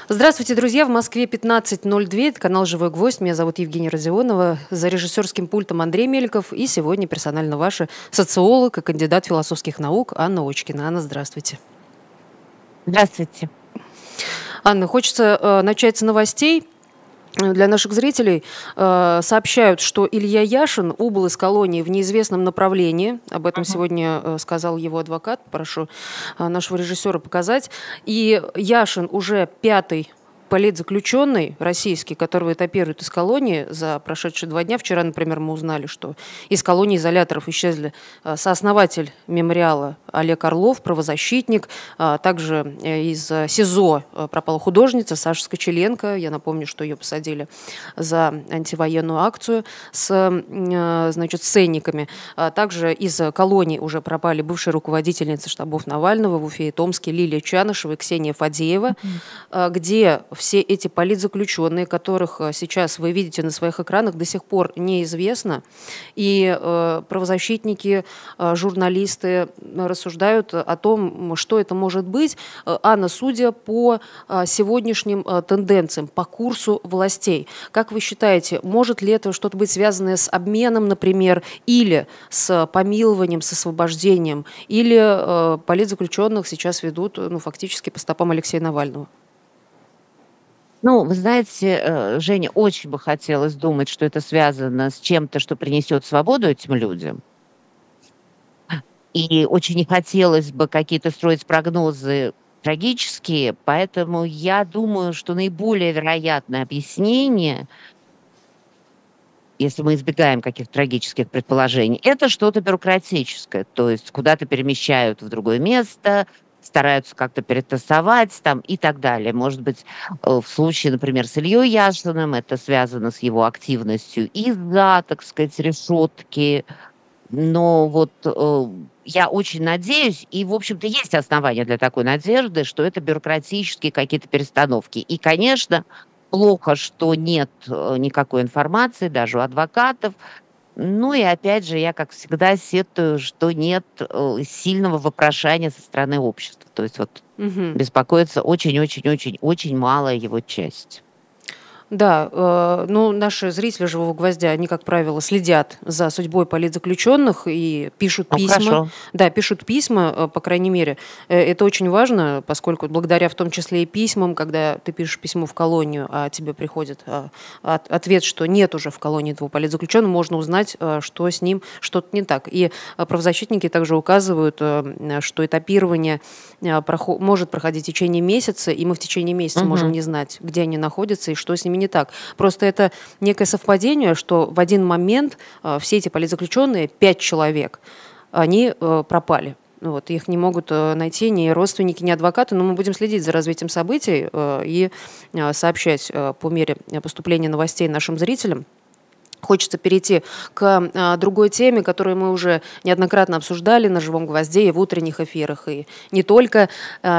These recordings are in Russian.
Здравствуйте, друзья. В Москве 15:02. Это канал «Живой гвоздь». Меня зовут Евгения Родионова. За режиссерским пультом Андрей Меликов. И сегодня персонально ваша социолог и кандидат философских наук Анна Очкина. Анна, здравствуйте. Здравствуйте. Анна, хочется начать с новостей. Для наших зрителей сообщают, что Илья Яшин убыл из колонии в неизвестном направлении. Об этом сегодня сказал его адвокат. Прошу нашего режиссера показать. И Яшин уже пятый политзаключенный российский, которого этапируют из колонии за прошедшие 2 дня. Вчера, например, мы узнали, что из колонии изоляторов исчезли сооснователь мемориала Олег Орлов, правозащитник. Также из СИЗО пропала художница Саша Скочеленко. Я напомню, что ее посадили за антивоенную акцию с ценниками. Также из колонии уже пропали бывшие руководительницы штабов Навального в Уфе и Томске Лилия Чанышева и Ксения Фадеева, где все эти политзаключенные, которых сейчас вы видите на своих экранах, до сих пор неизвестно. И правозащитники, журналисты рассуждают о том, что это может быть. Анна, судя по сегодняшним тенденциям, по курсу властей, как вы считаете, может ли это что-то быть связанное с обменом, например, или с помилованием, с освобождением, или политзаключенных сейчас ведут фактически по стопам Алексея Навального? Вы знаете, Женя, очень бы хотелось думать, что это связано с чем-то, что принесет свободу этим людям. И очень не хотелось бы какие-то строить прогнозы трагические, поэтому я думаю, что наиболее вероятное объяснение, если мы избегаем каких-то трагических предположений, это что-то бюрократическое, то есть куда-то перемещают в другое место, стараются как-то перетасовать там и так далее. Может быть, в случае, например, с Ильей Яшиным это связано с его активностью из-за, так сказать, решетки. Но я очень надеюсь, и, в общем-то, есть основания для такой надежды, что это бюрократические какие-то перестановки. И, конечно, плохо, что нет никакой информации, даже у адвокатов. И опять же, я, как всегда, сетую, что нет сильного вопрошания со стороны общества. То есть Мгм. беспокоится очень-очень-очень-очень малая его часть. Да, наши зрители «Живого гвоздя», они, как правило, следят за судьбой политзаключенных и пишут письма. Хорошо. Да, пишут письма, по крайней мере. Это очень важно, поскольку благодаря в том числе и письмам, когда ты пишешь письмо в колонию, а тебе приходит ответ, что нет уже в колонии этого политзаключенного, можно узнать, что с ним что-то не так. И правозащитники также указывают, что этапирование может проходить в течение месяца, и мы в течение месяца можем не знать, где они находятся и что с ними не так. Просто это некое совпадение, что в один момент все эти политзаключенные, 5 человек, они пропали. Их не могут найти ни родственники, ни адвокаты, но мы будем следить за развитием событий и сообщать по мере поступления новостей нашим зрителям. Хочется перейти к другой теме, которую мы уже неоднократно обсуждали на «Живом гвозде» и в утренних эфирах, и не только.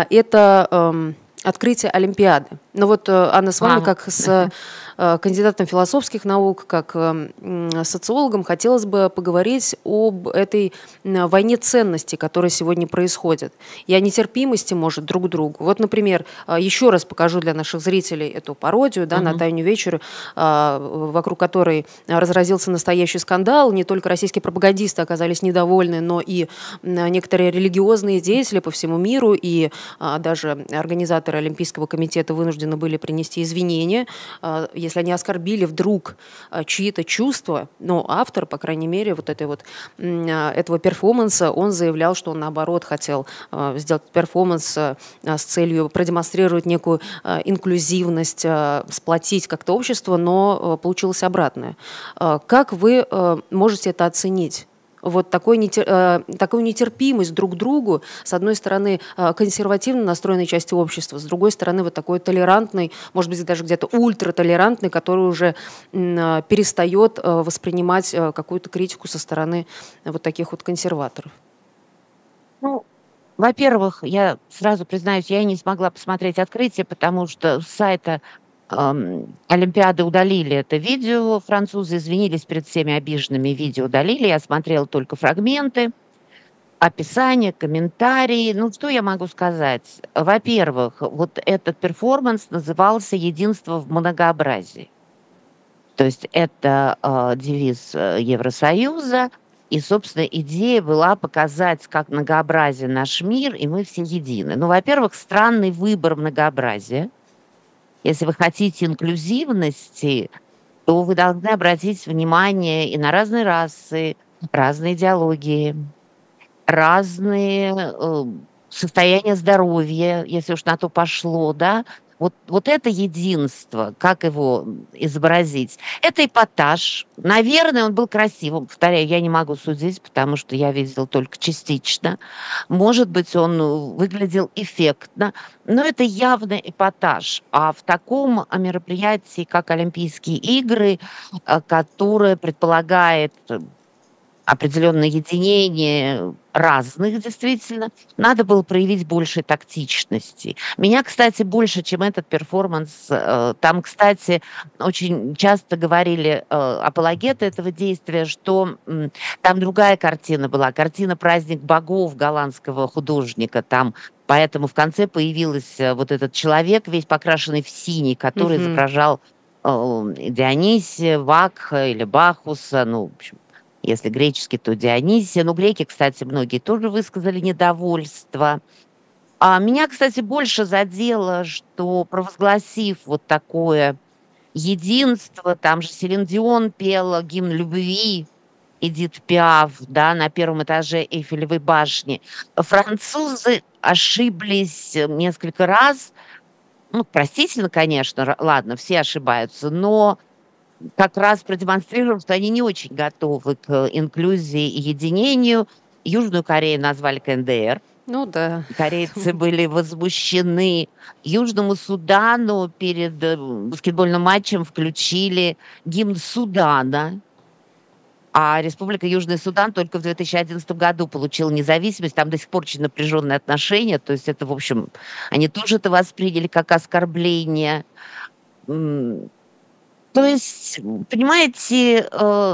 Это открытие Олимпиады. Анна, с вами, как с кандидатом философских наук, как социологом, хотелось бы поговорить об этой войне ценностей, которая сегодня происходит, и о нетерпимости, может, друг к другу. Например, еще раз покажу для наших зрителей эту пародию на «Тайную вечерю», вокруг которой разразился настоящий скандал. Не только российские пропагандисты оказались недовольны, но и некоторые религиозные деятели по всему миру, и даже организаторы Олимпийского комитета вынуждены были принести извинения, если они оскорбили вдруг чьи-то чувства. Но автор, по крайней мере, этого перформанса, он заявлял, что он, наоборот, хотел сделать перформанс с целью продемонстрировать некую инклюзивность, сплотить как-то общество, но получилось обратное. Как вы можете это оценить? Такую нетерпимость друг к другу, с одной стороны, консервативно настроенной части общества, с другой стороны, такой толерантный, может быть, даже где-то ультратолерантный, который уже перестает воспринимать какую-то критику со стороны таких консерваторов. Во-первых, я сразу признаюсь, я не смогла посмотреть открытие, потому что с сайта Олимпиады удалили это видео. Французы извинились перед всеми обиженными, видео удалили. Я смотрела только фрагменты. описание, комментарии. Ну, что я могу сказать? Во-первых, вот этот перформанс назывался «Единство в многообразии». То есть это девиз Евросоюза, и, собственно, идея была показать, как многообразен наш мир, и мы все едины. Ну, во-первых, странный выбор многообразия. Если вы хотите инклюзивности, то вы должны обратить внимание и на разные расы, разные идеологии, разные состояния здоровья, если уж на то пошло, да. Вот это единство, как его изобразить? Это эпатаж. Наверное, он был красивым. Повторяю, я не могу судить, потому что я видела только частично. Может быть, он выглядел эффектно, но это явно эпатаж. А в таком мероприятии, как Олимпийские игры, которое предполагает определенное единение разных, действительно, надо было проявить больше тактичности. Меня, кстати, больше, чем этот перформанс, там, кстати, очень часто говорили апологеты этого действия, что там другая картина была, картина «Праздник богов» голландского художника, там поэтому в конце появился вот этот человек, весь покрашенный в синий, который изображал Дионисия, Вакха или Бахуса, ну, в общем, если греческий, то Дионисия. Но греки, кстати, многие тоже высказали недовольство. А меня, кстати, больше задело, что провозгласив вот такое единство, там же Селин Дион пела гимн любви, Эдит Пиаф, да, на первом этаже Эйфелевой башни. Французы ошиблись несколько раз. Ну, простительно, конечно, ладно, все ошибаются, но как раз продемонстрировав, что они не очень готовы к инклюзии и единению. Южную Корею назвали КНДР. Ну да. Корейцы были возмущены. Южному Судану перед баскетбольным матчем включили гимн Судана. А Республика Южный Судан только в 2011 году получила независимость. Там до сих пор очень напряженные отношения. То есть это, в общем, они тоже это восприняли как оскорбление. То есть, понимаете,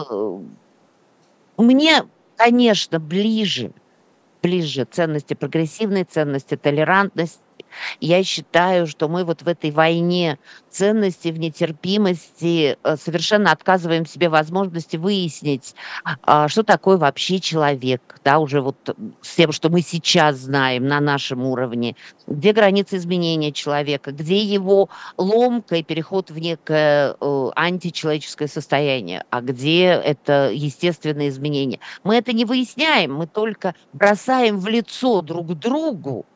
мне, конечно, ближе ценности прогрессивной, ценности толерантности. Я считаю, что мы вот в этой войне ценностей, в нетерпимости совершенно отказываем себе возможности выяснить, что такое вообще человек, да, уже вот с тем, что мы сейчас знаем на нашем уровне, где границы изменения человека, где его ломка и переход в некое античеловеческое состояние, а где это естественное изменение. Мы это не выясняем, мы только бросаем в лицо друг другу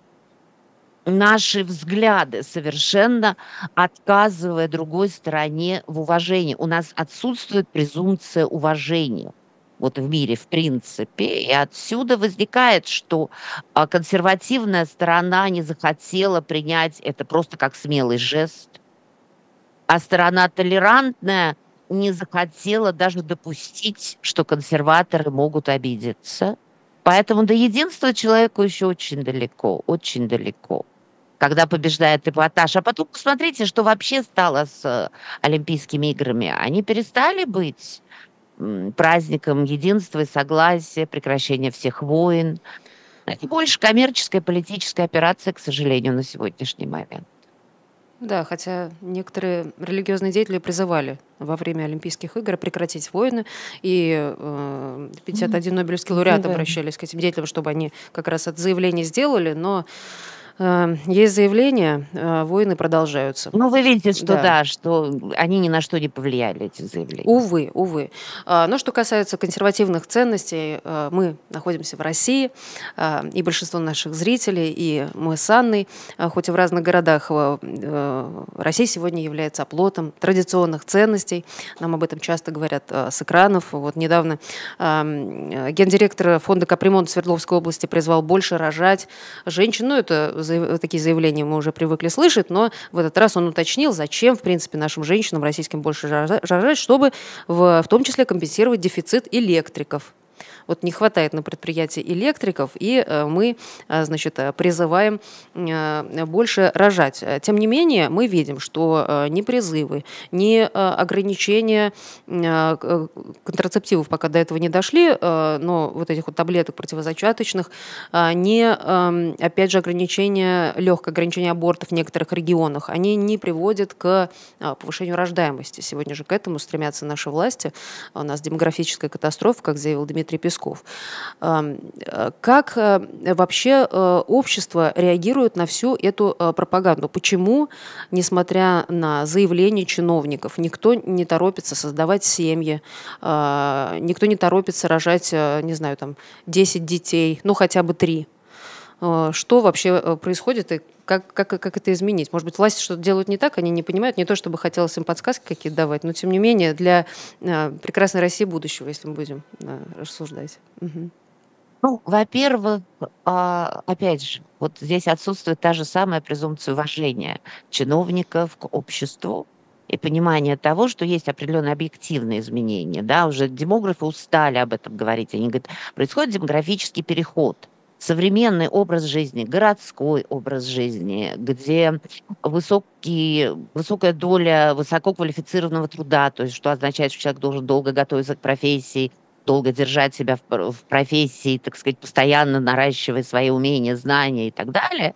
наши взгляды, совершенно отказывая другой стороне в уважении. У нас отсутствует презумпция уважения вот в мире, в принципе. И отсюда возникает, что консервативная сторона не захотела принять это просто как смелый жест, а сторона толерантная не захотела даже допустить, что консерваторы могут обидеться. Поэтому до единства человеку еще очень далеко, очень далеко. Когда побеждает эпатаж. А потом посмотрите, что вообще стало с Олимпийскими играми. Они перестали быть праздником единства и согласия, прекращения всех войн. Это больше коммерческая, политическая операция, к сожалению, на сегодняшний момент. Да, хотя некоторые религиозные деятели призывали во время Олимпийских игр прекратить войны, и 51 Нобелевский лауреат обращались к этим деятелям, чтобы они как раз это заявление сделали, но есть заявления, войны продолжаются. Ну, вы видите, что да, что они ни на что не повлияли, эти заявления. Увы, увы. Но что касается консервативных ценностей, мы находимся в России, и большинство наших зрителей, и мы с Анной, хоть и в разных городах, Россия сегодня является оплотом традиционных ценностей. Нам об этом часто говорят с экранов. Вот недавно гендиректор фонда капремонт Свердловской области призвал больше рожать женщин. Ну, это такие заявления мы уже привыкли слышать, но в этот раз он уточнил, зачем, в принципе, нашим женщинам российским больше рожать, чтобы в том числе компенсировать дефицит электриков. Вот не хватает на предприятии электриков, и мы, значит, призываем больше рожать. Тем не менее, мы видим, что ни призывы, ни ограничения контрацептивов пока до этого не дошли, но вот этих вот таблеток противозачаточных, ни, опять же, легкое ограничение абортов в некоторых регионах, они не приводят к повышению рождаемости. Сегодня же к этому стремятся наши власти. У нас демографическая катастрофа, как заявил Дмитрий Песков. Как вообще общество реагирует на всю эту пропаганду? Почему, несмотря на заявления чиновников, никто не торопится создавать семьи, никто не торопится рожать, не знаю, там, 10 детей, ну хотя бы 3? Что вообще происходит и как это изменить? Может быть, власти что-то делают не так, они не понимают, не то чтобы хотелось им подсказки какие-то давать, но тем не менее для прекрасной России будущего, если мы будем рассуждать. Мгм. Ну, во-первых, опять же, вот здесь отсутствует та же самая презумпция уважения чиновников к обществу и понимание того, что есть определенные объективные изменения. Да, уже демографы устали об этом говорить. Они говорят, происходит демографический переход. Современный образ жизни, городской образ жизни, где высокая доля высококвалифицированного труда, то есть что означает, что человек должен долго готовиться к профессии, долго держать себя в профессии, так сказать, постоянно наращивая свои умения, знания и так далее,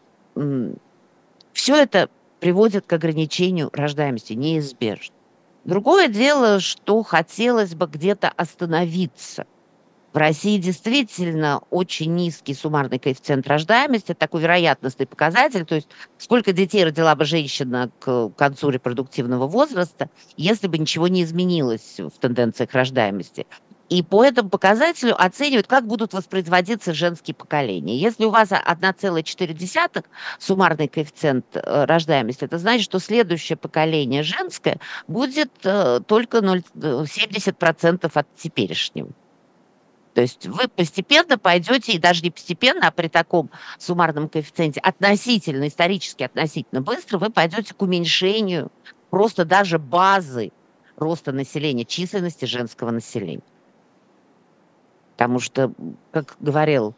все это приводит к ограничению рождаемости неизбежно. Другое дело, что хотелось бы где-то остановиться. В России действительно очень низкий суммарный коэффициент рождаемости, это такой вероятностный показатель, то есть сколько детей родила бы женщина к концу репродуктивного возраста, если бы ничего не изменилось в тенденциях рождаемости. И по этому показателю оценивают, как будут воспроизводиться женские поколения. Если у вас 1,4 суммарный коэффициент рождаемости, это значит, что следующее поколение женское будет только 70% от теперешнего. То есть вы постепенно пойдете, и даже не постепенно, а при таком суммарном коэффициенте относительно, исторически относительно быстро, вы пойдете к уменьшению просто даже базы роста населения, численности женского населения. Потому что, как говорил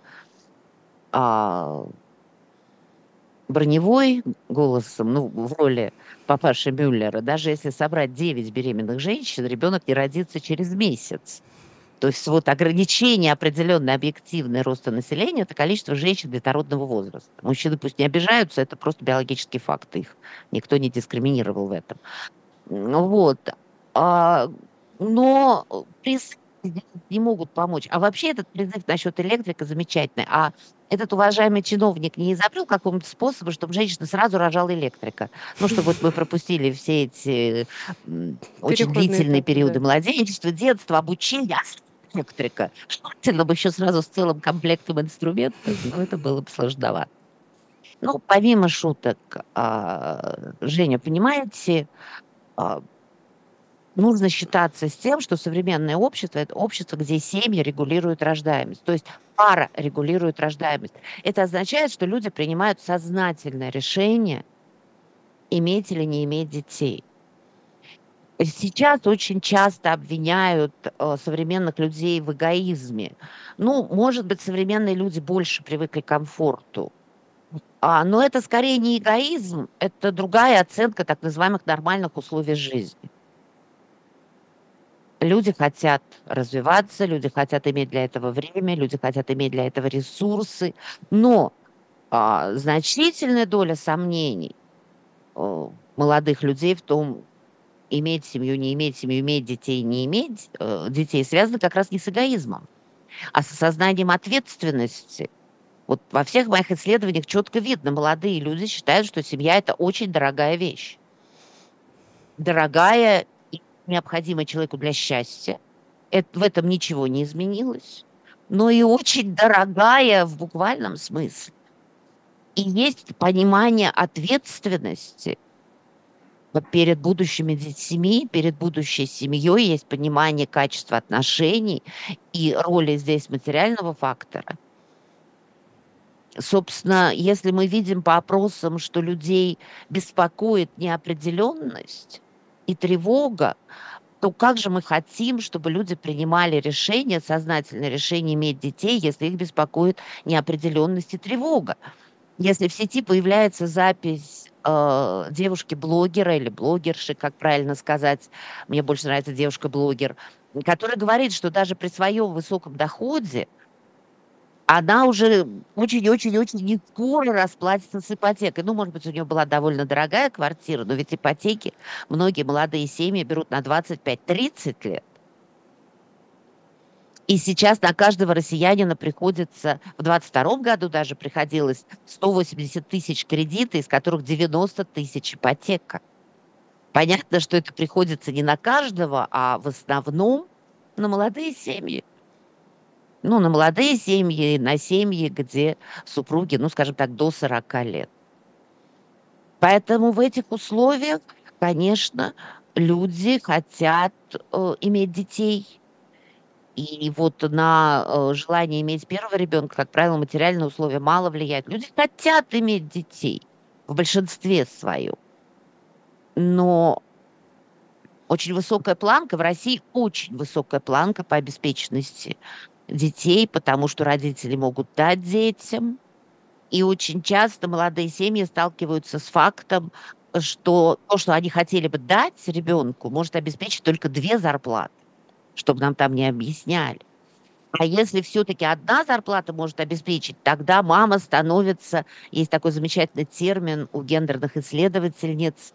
Броневой голосом, ну, в роли папаши Мюллера, даже если собрать 9 беременных женщин, ребенок не родится через месяц. То есть вот ограничение определенное объективное роста населения – это количество женщин детородного возраста. Мужчины пусть не обижаются, это просто биологический факт, их никто не дискриминировал в этом. Вот. Но призывы здесь не могут помочь. А вообще этот призыв насчет электрика замечательный. А этот уважаемый чиновник не изобрел какого-то способа, чтобы женщина сразу рожала электрика. Ну, чтобы вот мы пропустили все эти очень Переходный длительные этап, да. периоды младенчества, детства, обучения, электрика. Желательно бы еще сразу с целым комплектом инструментов, но это было бы сложновато. Ну, помимо шуток, Женя, понимаете, нужно считаться с тем, что современное общество – это общество, где семьи регулируют рождаемость, то есть пара регулирует рождаемость. Это означает, что люди принимают сознательное решение, иметь или не иметь детей. Сейчас очень часто обвиняют современных людей в эгоизме. Ну, может быть, современные люди больше привыкли к комфорту. Но это скорее не эгоизм, это другая оценка так называемых нормальных условий жизни. Люди хотят развиваться, люди хотят иметь для этого время, люди хотят иметь для этого ресурсы, но значительная доля сомнений молодых людей в том, иметь семью, не иметь семью, иметь детей, не иметь детей, связано как раз не с эгоизмом, а с осознанием ответственности. Вот во всех моих исследованиях четко видно, молодые люди считают, что семья – это очень дорогая вещь. Дорогая и необходимая человеку для счастья. В этом ничего не изменилось. Но и очень дорогая в буквальном смысле. И есть понимание ответственности перед будущими детьми, перед будущей семьей, есть понимание качества отношений и роли здесь материального фактора. Собственно, если мы видим по опросам, что людей беспокоит неопределенность и тревога, то как же мы хотим, чтобы люди принимали решение, сознательное решение иметь детей, если их беспокоит неопределенность и тревога? Если в сети появляется запись девушки-блогера или блогерши, как правильно сказать, мне больше нравится девушка-блогер, которая говорит, что даже при своем высоком доходе она уже очень-очень-очень не скоро расплатится с ипотекой. Ну, может быть, у нее была довольно дорогая квартира, но ведь ипотеки многие молодые семьи берут на 25-30 лет. И сейчас на каждого россиянина приходится, в 2022 году даже приходилось 180 тысяч кредита, из которых 90 тысяч ипотека. Понятно, что это приходится не на каждого, а в основном на молодые семьи. Ну, на молодые семьи, на семьи, где супруги, ну, скажем так, до 40 лет. Поэтому в этих условиях, конечно, люди хотят иметь детей. И вот на желание иметь первого ребенка, как правило, материальные условия мало влияют. Люди хотят иметь детей в большинстве своем. Но очень высокая планка, в России очень высокая планка по обеспеченности детей, потому что родители могут дать детям. И очень часто молодые семьи сталкиваются с фактом, что то, что они хотели бы дать ребенку, может обеспечить только 2 зарплаты, чтобы нам там не объясняли. А если все-таки одна зарплата может обеспечить, тогда мама становится, есть такой замечательный термин у гендерных исследовательниц,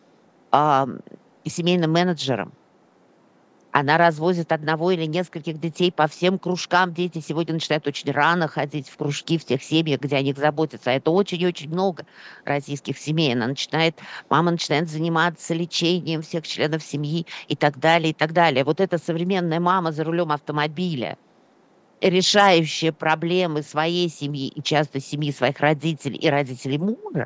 семейным менеджером. Она развозит одного или нескольких детей по всем кружкам. Дети сегодня начинают очень рано ходить в кружки в тех семьях, где о них заботятся. А это очень-очень много российских семей. Мама начинает заниматься лечением всех членов семьи и так далее, и так далее. Вот эта современная мама за рулем автомобиля, решающая проблемы своей семьи и часто семьи своих родителей и родителей мужа,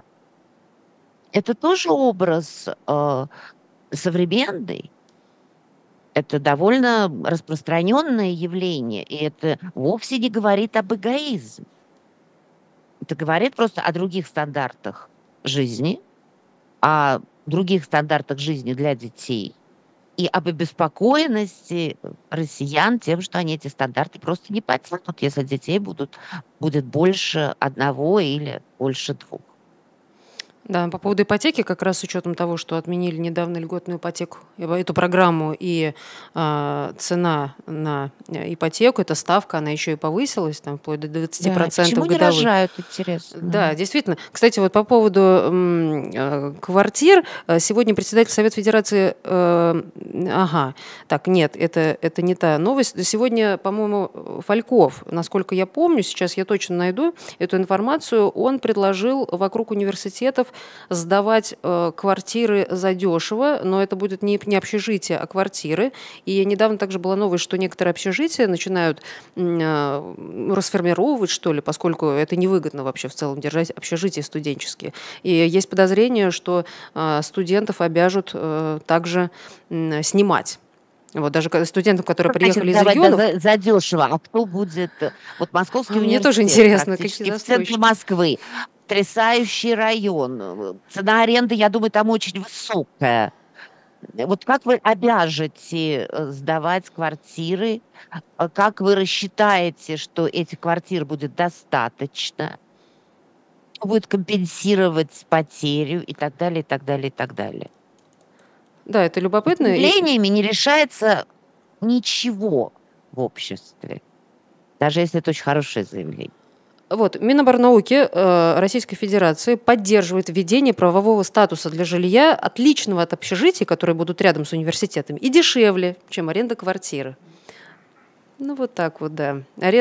это тоже образ современный. Это довольно распространенное явление, и это вовсе не говорит об эгоизме. Это говорит просто о других стандартах жизни, о других стандартах жизни для детей и об обеспокоенности россиян тем, что они эти стандарты просто не потянут, если детей будет больше одного или больше 2. Да, по поводу ипотеки, как раз с учетом того, что отменили недавно льготную ипотеку, эту программу, и цена на ипотеку, эта ставка, она еще и повысилась, там, вплоть до 20% Да, почему не годовых. рожают, интересно? Да, действительно. Кстати, вот по поводу квартир, сегодня председатель Совета Федерации, нет, это не та новость. Сегодня, по-моему, Фальков, насколько я помню, сейчас я точно найду эту информацию, он предложил вокруг университетов сдавать квартиры задешево, но это будет не общежитие, а квартиры. И недавно также была новость, что некоторые общежития начинают расформировывать, что ли, поскольку это невыгодно вообще в целом держать общежития студенческие. И есть подозрение, что студентов обяжут также снимать. Вот даже студентам, которые приехали из регионов. Задешево. А кто будет? Вот Московский университет. Мне тоже интересно, какие в центре Москвы. Потрясающий район. Цена аренды, я думаю, там очень высокая. Вот как вы обяжете сдавать квартиры? Как вы рассчитаете, что этих квартир будет достаточно? Будет компенсировать потерю и так далее, и так далее, и так далее. Да, это любопытно. Заявлениями не решается ничего в обществе, даже если это очень хорошее заявление. Вот, Миноборнауки Российской Федерации поддерживает введение правового статуса для жилья, отличного от общежитий, которые будут рядом с университетами, и дешевле, чем аренда квартиры. Ну, вот так вот, да.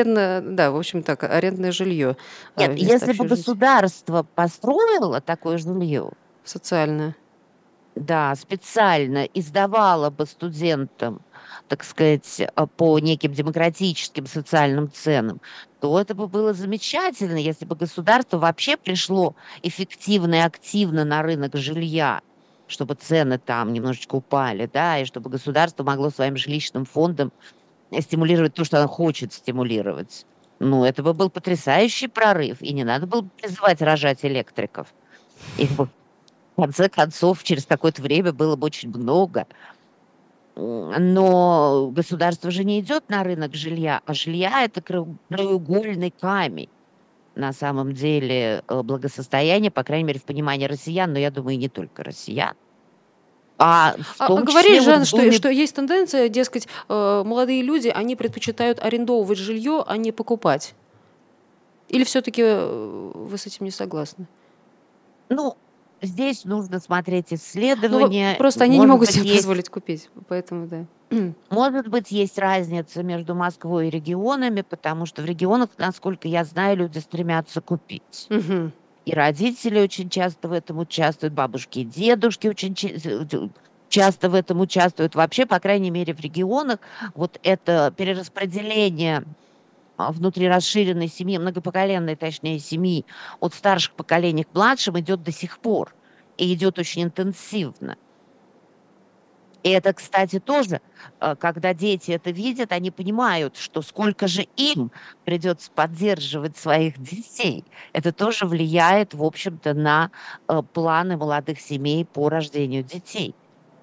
В общем так, арендное жилье. Нет, если бы государство построило такое жилье, социальное, да, специально издавало бы студентам, так сказать, по неким демократическим социальным ценам, то это бы было замечательно, если бы государство вообще пришло эффективно и активно на рынок жилья, чтобы цены там немножечко упали, да, и чтобы государство могло своим жилищным фондом стимулировать то, что оно хочет стимулировать. Ну, это бы был потрясающий прорыв, и не надо было бы призывать рожать электриков. Их бы, в конце концов, через какое-то время было бы очень много. Но государство же не идет на рынок жилья, а жилья – это краеугольный камень на самом деле благосостояния, по крайней мере, в понимании россиян, но я думаю, и не только россиян. А в том Говорили числе вот же, в Доме. что есть тенденция, дескать, молодые люди, они предпочитают арендовывать жилье, а не покупать. Или все-таки вы с этим не согласны? Ну, здесь нужно смотреть Ну, исследования. просто они не Может могут быть, себе есть, позволить купить, поэтому да. может быть, есть разница между Москвой и регионами, потому что в регионах, насколько я знаю, люди стремятся купить. Мгм. И родители очень часто в этом участвуют, бабушки и дедушки очень часто в этом участвуют. Вообще, по крайней мере, в регионах вот это перераспределение внутри расширенной семьи, многопоколенной, точнее, семьи, от старших поколений к младшим идет до сих пор. И идет очень интенсивно. И это, кстати, тоже, когда дети это видят, они понимают, что сколько же им придется поддерживать своих детей. Это тоже влияет, в общем-то, на планы молодых семей по рождению детей.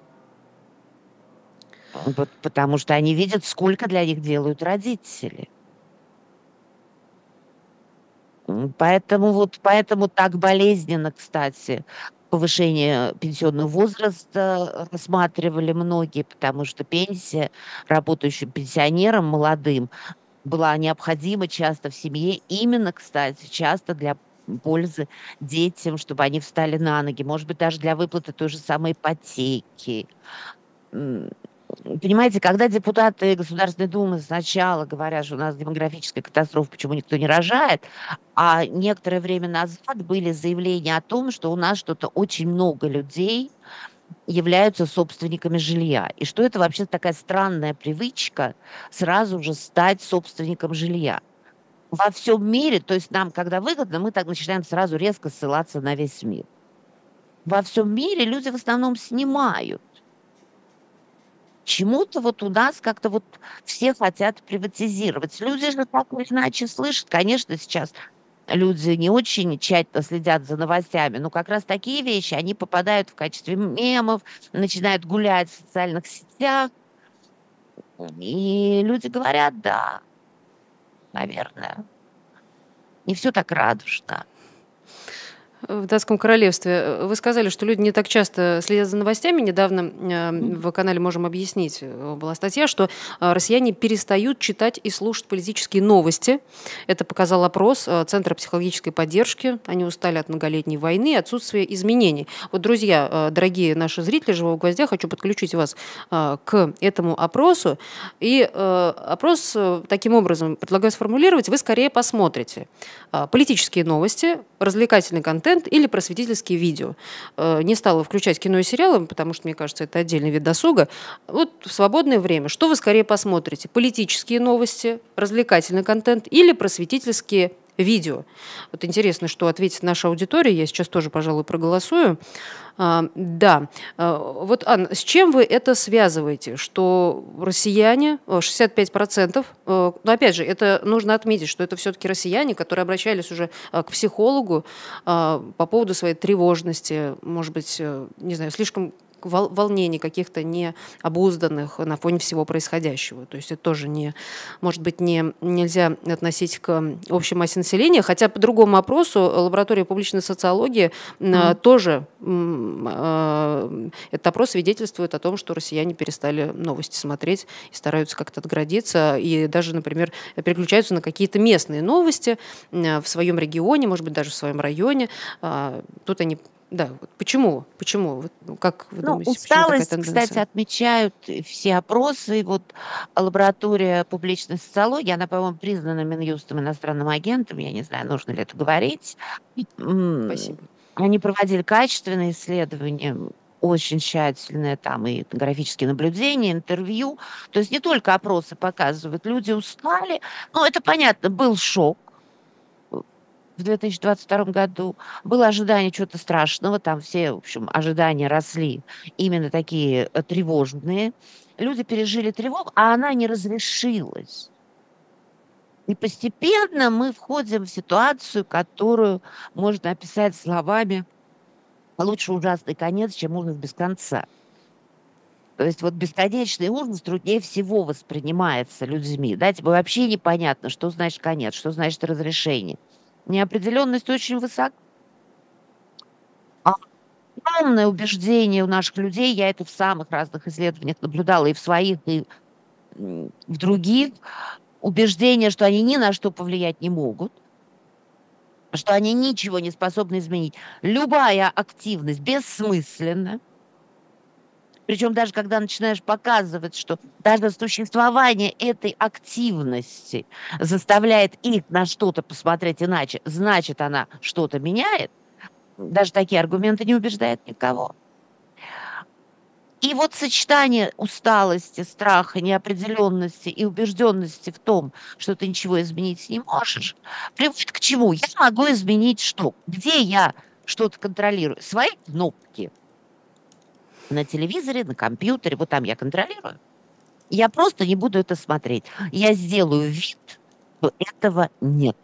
Потому что они видят, сколько для них делают родители. Поэтому так болезненно, кстати, повышение пенсионного возраста рассматривали многие, потому что пенсия работающим пенсионерам молодым была необходима часто в семье, именно, кстати, часто для пользы детям, чтобы они встали на ноги, может быть, даже для выплаты той же самой ипотеки. Понимаете, когда депутаты Государственной Думы сначала говорят, что у нас демографическая катастрофа, почему никто не рожает, а некоторое время назад были заявления о том, что у нас что-то очень много людей являются собственниками жилья. И что это вообще такая странная привычка сразу же стать собственником жилья. Во всем мире, то есть нам, когда выгодно, мы так начинаем сразу резко ссылаться на весь мир. Во всем мире люди в основном снимают. Чему-то вот у нас как-то вот все хотят приватизировать. Люди же так или иначе слышат. Конечно, сейчас люди не очень тщательно следят за новостями, но как раз такие вещи, они попадают в качестве мемов, начинают гулять в социальных сетях, и люди говорят, да, наверное, не все так радужно. В датском королевстве. Вы сказали, что люди не так часто следят за новостями. Недавно в канале «Можем объяснить» была статья, что россияне перестают читать и слушать политические новости. Это показал опрос Центра психологической поддержки. Они устали от многолетней войны и отсутствия изменений. Вот, друзья, дорогие наши зрители «Живого гвоздя», хочу подключить вас к этому опросу. И опрос таким образом предлагаю сформулировать. Вы скорее посмотрите политические новости, развлекательный контент или просветительские видео. Не стала включать кино и сериалы, потому что, мне кажется, это отдельный вид досуга. Вот в свободное время, что вы скорее посмотрите? Политические новости, развлекательный контент или просветительские видео? Вот интересно, что ответит наша аудитория. Я сейчас тоже, пожалуй, проголосую. Да. Вот, Анна, с чем вы это связываете? Что россияне, 65%, но опять же, это нужно отметить, что это все-таки россияне, которые обращались уже к психологу по поводу своей тревожности, может быть, не знаю, слишком волнений каких-то необузданных на фоне всего происходящего. То есть это тоже может быть, нельзя относить к общей массе населения, хотя по другому опросу лаборатория публичной социологии тоже этот опрос свидетельствует о том, что россияне перестали новости смотреть и стараются как-то отгородиться, и даже, например, переключаются на какие-то местные новости в своем регионе, может быть, даже в своем районе. Тут они да, вот почему? Почему? Как вы думаете, почему такая Усталость, кстати, тенденция? отмечают все опросы. Вот лаборатория публичной социологии, она, по-моему, признана Минюстом иностранным агентом, я не знаю, нужно ли это говорить. Спасибо. Они проводили качественные исследования, очень тщательные, там и этнографические наблюдения, интервью. То есть не только опросы показывают, люди устали. Ну, это понятно, был шок в 2022 году. Было ожидание чего-то страшного, там все, в общем, ожидания росли, именно такие тревожные. Люди пережили тревогу, а она не разрешилась. И постепенно мы входим в ситуацию, которую можно описать словами «лучше ужасный конец, чем ужас без конца». То есть вот бесконечный ужас труднее всего воспринимается людьми. Да, тебе вообще непонятно, что значит конец, что значит разрешение. Неопределенность очень высока. А огромное убеждение у наших людей, я это в самых разных исследованиях наблюдала, и в своих, и в других, убеждение, что они ни на что повлиять не могут, что они ничего не способны изменить. Любая активность бессмысленна. Причем даже когда начинаешь показывать, что даже существование этой активности заставляет их на что-то посмотреть иначе, значит, она что-то меняет, даже такие аргументы не убеждают никого. И вот сочетание усталости, страха, неопределенности и убежденности в том, что ты ничего изменить не можешь, приводит к чему? Я могу изменить что? Где я что-то контролирую? Свои кнопки на телевизоре, на компьютере, вот там я контролирую. Я просто не буду это смотреть. Я сделаю вид, что этого нет.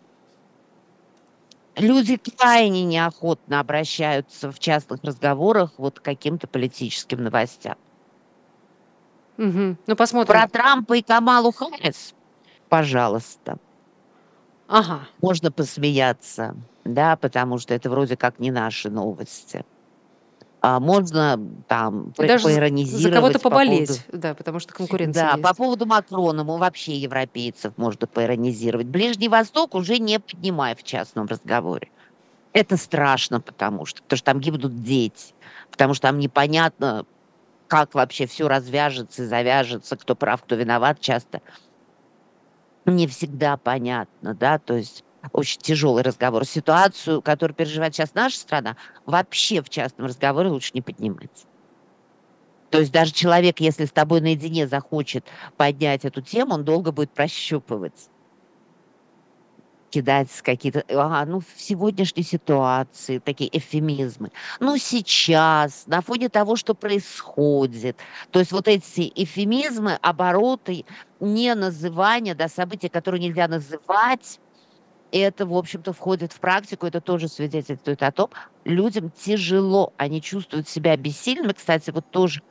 Люди крайне неохотно обращаются в частных разговорах вот к каким-то политическим новостям. Мгм. Ну, посмотрим. Про Трампа и Камалу Харрис, пожалуйста, Ага. можно посмеяться, да, потому что это вроде как не наши новости. А можно там И даже за кого-то поиронизировать по поводу... поболеть, да, потому что конкуренция Да, по есть. поводу Макрона, вообще европейцев можно поиронизировать. Ближний Восток уже не поднимай в частном разговоре. Это страшно, потому что там гибнут дети, потому что там непонятно, как вообще все развяжется и завяжется, кто прав, кто виноват, часто не всегда понятно, да, то есть очень тяжелый разговор. Ситуацию, которую переживает сейчас наша страна, вообще в частном разговоре лучше не поднимать. То есть даже человек, если с тобой наедине захочет поднять эту тему, он долго будет прощупывать, кидать какие-то, ну, в сегодняшней ситуации, такие эвфемизмы. Ну, сейчас, на фоне того, что происходит. То есть вот эти эвфемизмы, обороты, не называния, да, события, которые нельзя называть, это, в общем-то, входит в практику, это тоже свидетельствует о том, людям тяжело, они чувствуют себя бессильными. Кстати, вот тоже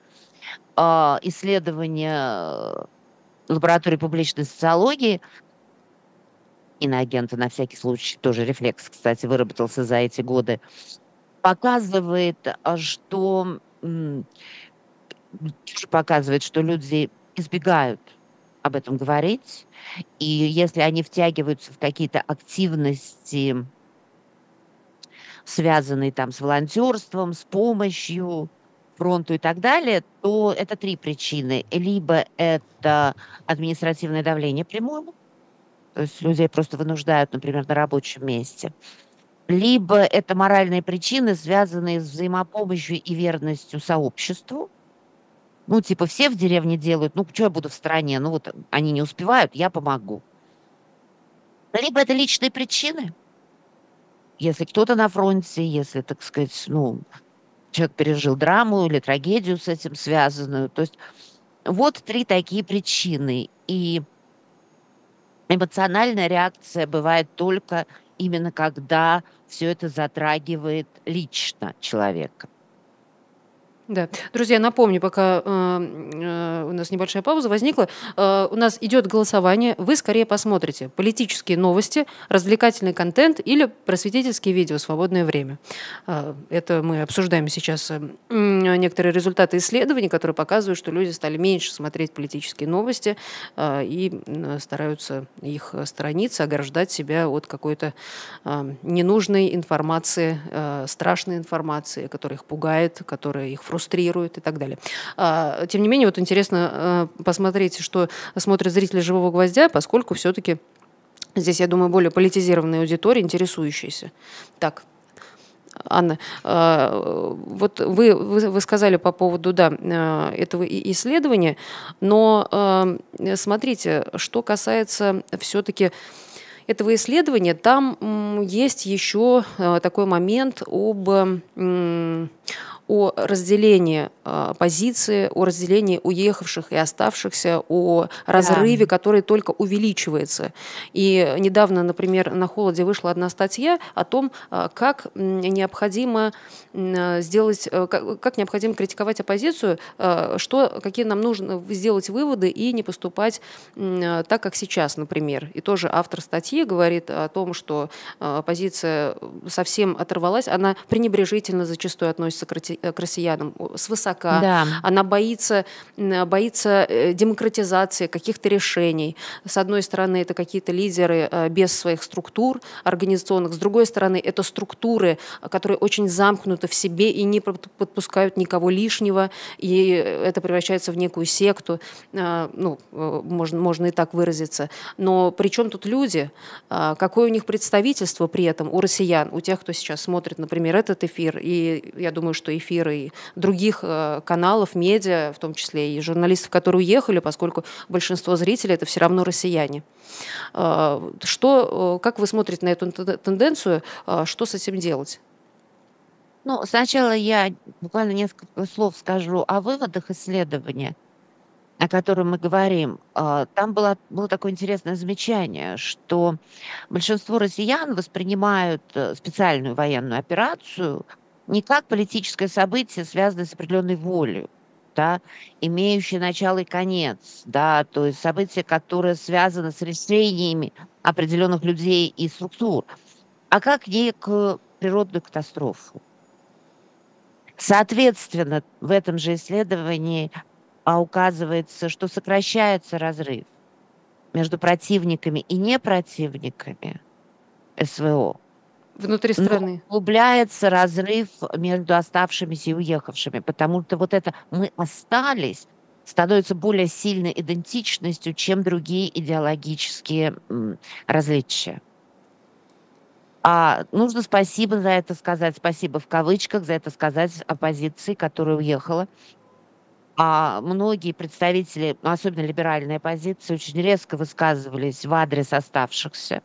исследование лаборатории публичной социологии, иноагента на всякий случай, тоже рефлекс, кстати, выработался за эти годы, показывает, что люди избегают об этом говорить, и если они втягиваются в какие-то активности, связанные там с волонтерством, с помощью фронту и так далее, то это 3 причины. Либо это административное давление прямое, то есть людей просто вынуждают, например, на рабочем месте. Либо это моральные причины, связанные с взаимопомощью и верностью сообществу. Ну, типа, все в деревне делают, ну, что я буду в стране? Ну, вот они не успевают, я помогу. Либо это личные причины. Если кто-то на фронте, если, так сказать, ну, человек пережил драму или трагедию с этим связанную. То есть вот 3 такие причины. И эмоциональная реакция бывает только именно когда все это затрагивает лично человека. Да. Друзья, напомню, пока у нас небольшая пауза возникла, у нас идет голосование. Вы скорее посмотрите политические новости, развлекательный контент или просветительские видео в свободное время. Это мы обсуждаем сейчас некоторые результаты исследований, которые показывают, что люди стали меньше смотреть политические новости и стараются их сторониться, ограждать себя от какой-то ненужной информации, страшной информации, которая их пугает, которая их фрустрирует и так далее. Тем не менее, вот интересно посмотреть, что смотрят зрители «Живого гвоздя», поскольку все-таки здесь, я думаю, более политизированная аудитория, интересующаяся. Так, Анна, вот вы сказали по поводу, да, этого исследования, но смотрите, что касается все-таки этого исследования, там есть еще такой момент о разделении позиции, о разделении уехавших и оставшихся, о Да. разрыве, который только увеличивается. И недавно, например, на «Холоде» вышла одна статья о том, как необходимо сделать, как необходимо критиковать оппозицию, какие нам нужно сделать выводы и не поступать так, как сейчас, например. И тоже автор статьи говорит о том, что оппозиция совсем оторвалась, она пренебрежительно зачастую относится к россиянам, свысока, Да. она боится демократизации каких-то решений. С одной стороны, это какие-то лидеры без своих структур организационных, с другой стороны, это структуры, которые очень замкнуты в себе и не подпускают никого лишнего, и это превращается в некую секту, можно и так выразиться. Но при чем тут люди? Какое у них представительство при этом у россиян, у тех, кто сейчас смотрит, например, этот эфир, и я думаю, что эфиры и других каналов, медиа, в том числе и журналистов, которые уехали, поскольку большинство зрителей это все равно россияне. Как вы смотрите на эту тенденцию? Что с этим делать? Ну, сначала я буквально несколько слов скажу о выводах исследования, о котором мы говорим. Там было такое интересное замечание, что большинство россиян воспринимают специальную военную операцию не как политическое событие, связанное с определенной волей, да, имеющее начало и конец, да, то есть событие, которое связано с решениями определенных людей и структур, а как некую природную катастрофу. Соответственно, в этом же исследовании указывается, что сокращается разрыв между противниками и непротивниками СВО, Внутри но страны. углубляется разрыв между оставшимися и уехавшими, потому что вот это «мы остались» становится более сильной идентичностью, чем другие идеологические различия. Нужно спасибо за это сказать, спасибо в кавычках, за это сказать оппозиции, которая уехала. Многие представители, особенно либеральной оппозиции, очень резко высказывались в адрес оставшихся.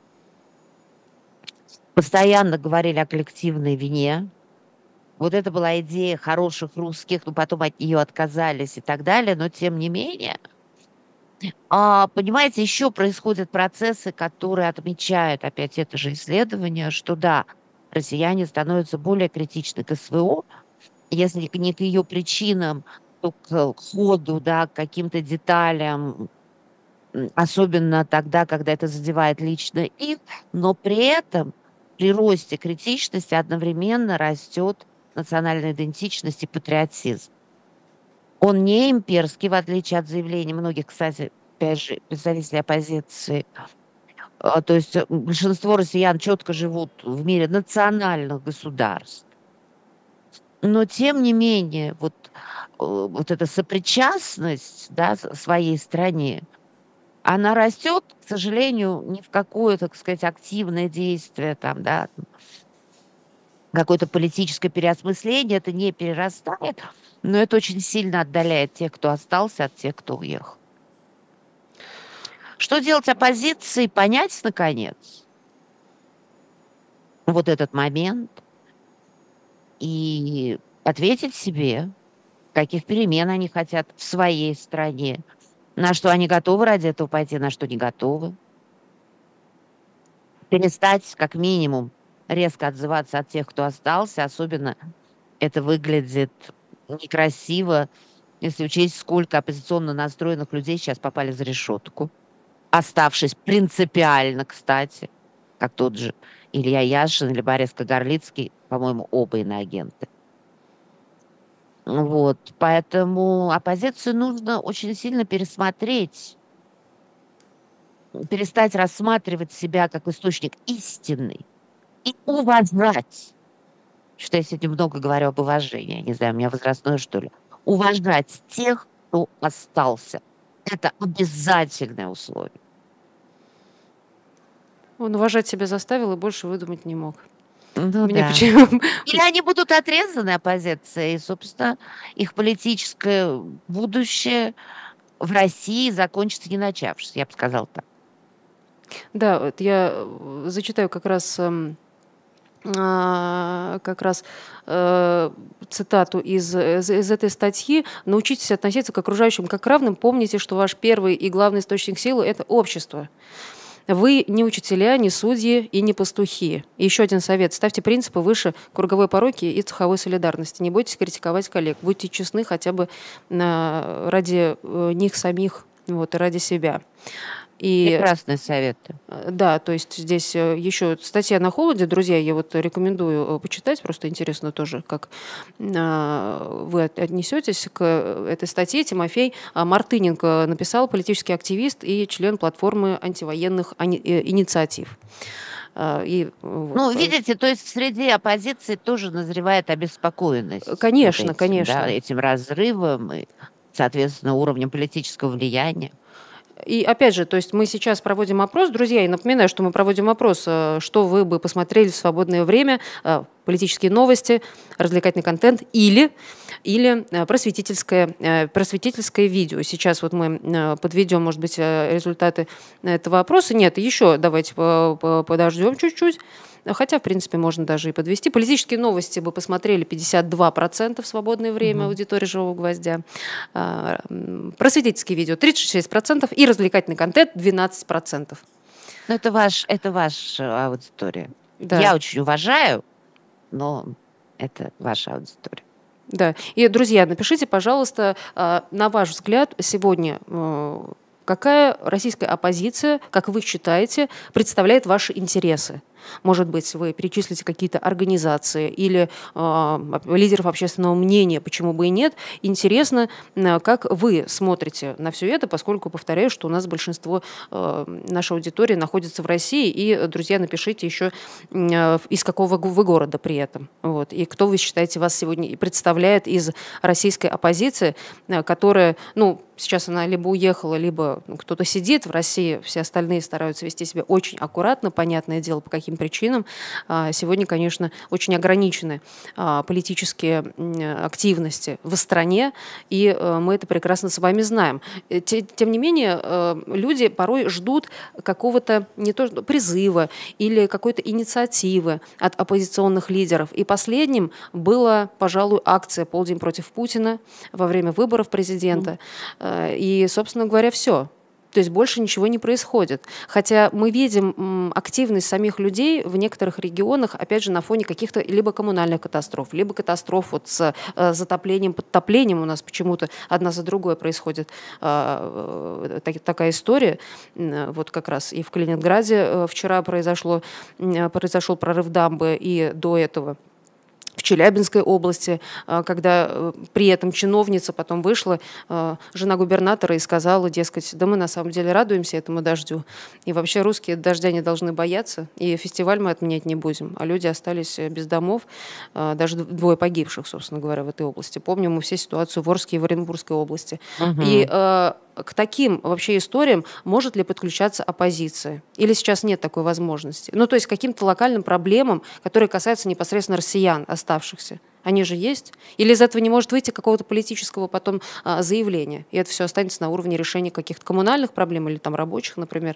Постоянно говорили о коллективной вине. Вот это была идея хороших русских, но потом от нее отказались и так далее. Но тем не менее, понимаете, еще происходят процессы, которые отмечают опять это же исследование, что да, россияне становятся более критичны к СВО, если не к ее причинам, то к ходу, да, к каким-то деталям, особенно тогда, когда это задевает лично их, но при этом при росте критичности одновременно растет национальная идентичность и патриотизм. Он не имперский, в отличие от заявлений многих, кстати, опять же, представителей оппозиции. То есть большинство россиян четко живут в мире национальных государств. Но тем не менее, вот эта сопричастность, да, своей стране, она растет, к сожалению, не в какое-то, так сказать, активное действие, там, да, какое-то политическое переосмысление, это не перерастает, но это очень сильно отдаляет тех, кто остался, от тех, кто уехал. Что делать оппозиции? Понять, наконец, вот этот момент и ответить себе, каких перемен они хотят в своей стране, на что они готовы ради этого пойти, на что не готовы. Перестать, как минимум, резко отзываться от тех, кто остался. Особенно это выглядит некрасиво, если учесть, сколько оппозиционно настроенных людей сейчас попали за решетку, оставшись принципиально, кстати, как тот же Илья Яшин или Борис Кагарлицкий, по-моему, оба иноагенты. Вот, поэтому оппозицию нужно очень сильно пересмотреть, перестать рассматривать себя как источник истины и уважать, что я сегодня много говорю об уважении, не знаю, у меня возрастное, что ли, уважать тех, кто остался. Это обязательное условие. Он уважать себя заставил и больше выдумать не мог. Ну Меня да. почему... Или они будут отрезаны оппозицией, и, собственно, их политическое будущее в России закончится не начавшись, я бы сказала так. Да, вот я зачитаю как раз как раз цитату из этой статьи: «Научитесь относиться к окружающим как к равным, помните, что ваш первый и главный источник силы – это общество. Вы не учителя, не судьи и не пастухи». И еще один совет: ставьте принципы выше круговой пороки и цеховой солидарности. Не бойтесь критиковать коллег, будьте честны хотя бы ради них самих, вот, и ради себя. И Прекрасные советы. да, то есть здесь еще статья на холоде, друзья, я вот рекомендую почитать, просто интересно тоже, как вы отнесетесь к этой статье. Тимофей Мартыненко написал, политический активист и член платформы антивоенных инициатив. Ну, видите, то есть среди оппозиции тоже назревает обеспокоенность Конечно, этим, конечно. да, этим разрывом и, соответственно, уровнем политического влияния. И опять же, то есть мы сейчас проводим опрос, друзья, и напоминаю, что мы проводим опрос, что вы бы посмотрели в свободное время: политические новости, развлекательный контент или просветительское видео. Сейчас вот мы подведем, может быть, результаты этого опроса. Нет, еще давайте подождем чуть-чуть. Хотя, в принципе, можно даже и подвести. Политические новости бы посмотрели 52% в свободное время аудитории «Живого гвоздя». Просветительские видео 36% и развлекательный контент 12%. Ну, это ваша аудитория. Да. Я очень уважаю, но это ваша аудитория. Да. И, друзья, напишите, пожалуйста, на ваш взгляд, сегодня какая российская оппозиция, как вы считаете, представляет ваши интересы? Может быть, вы перечислите какие-то организации или лидеров общественного мнения, почему бы и нет. Интересно, как вы смотрите на все это, поскольку, повторяю, что у нас большинство нашей аудитории находится в России. И, друзья, напишите еще, из какого вы города при этом. Вот. И кто, вы считаете, вас сегодня представляет из российской оппозиции, которая, сейчас она либо уехала, либо кто-то сидит в России, все остальные стараются вести себя очень аккуратно, понятное дело, по каким причинам. Сегодня, конечно, очень ограничены политические активности в стране, и мы это прекрасно с вами знаем. Тем не менее, люди порой ждут какого-то не то призыва или какой-то инициативы от оппозиционных лидеров. И последним была, пожалуй, акция «Полдень против Путина» во время выборов президента. И, собственно говоря, все. То есть больше ничего не происходит. Хотя мы видим активность самих людей в некоторых регионах, опять же, на фоне каких-то либо коммунальных катастроф, либо катастроф вот с затоплением, подтоплением. У нас почему-то одна за другой происходит такая история. Вот как раз и в Калининграде вчера произошел прорыв дамбы, и до этого в Челябинской области, когда при этом чиновница потом вышла, жена губернатора, и сказала, дескать, да мы на самом деле радуемся этому дождю. И вообще русские дождя не должны бояться, и фестиваль мы отменять не будем. А люди остались без домов, даже 2 погибших, собственно говоря, в этой области. Помним мы все ситуацию в Орске и в Оренбургской области. И к таким вообще историям может ли подключаться оппозиция? Или сейчас нет такой возможности? То есть к каким-то локальным проблемам, которые касаются непосредственно россиян, оставшихся. Они же есть? Или из этого не может выйти какого-то политического потом заявления? И это все останется на уровне решения каких-то коммунальных проблем или там рабочих, например?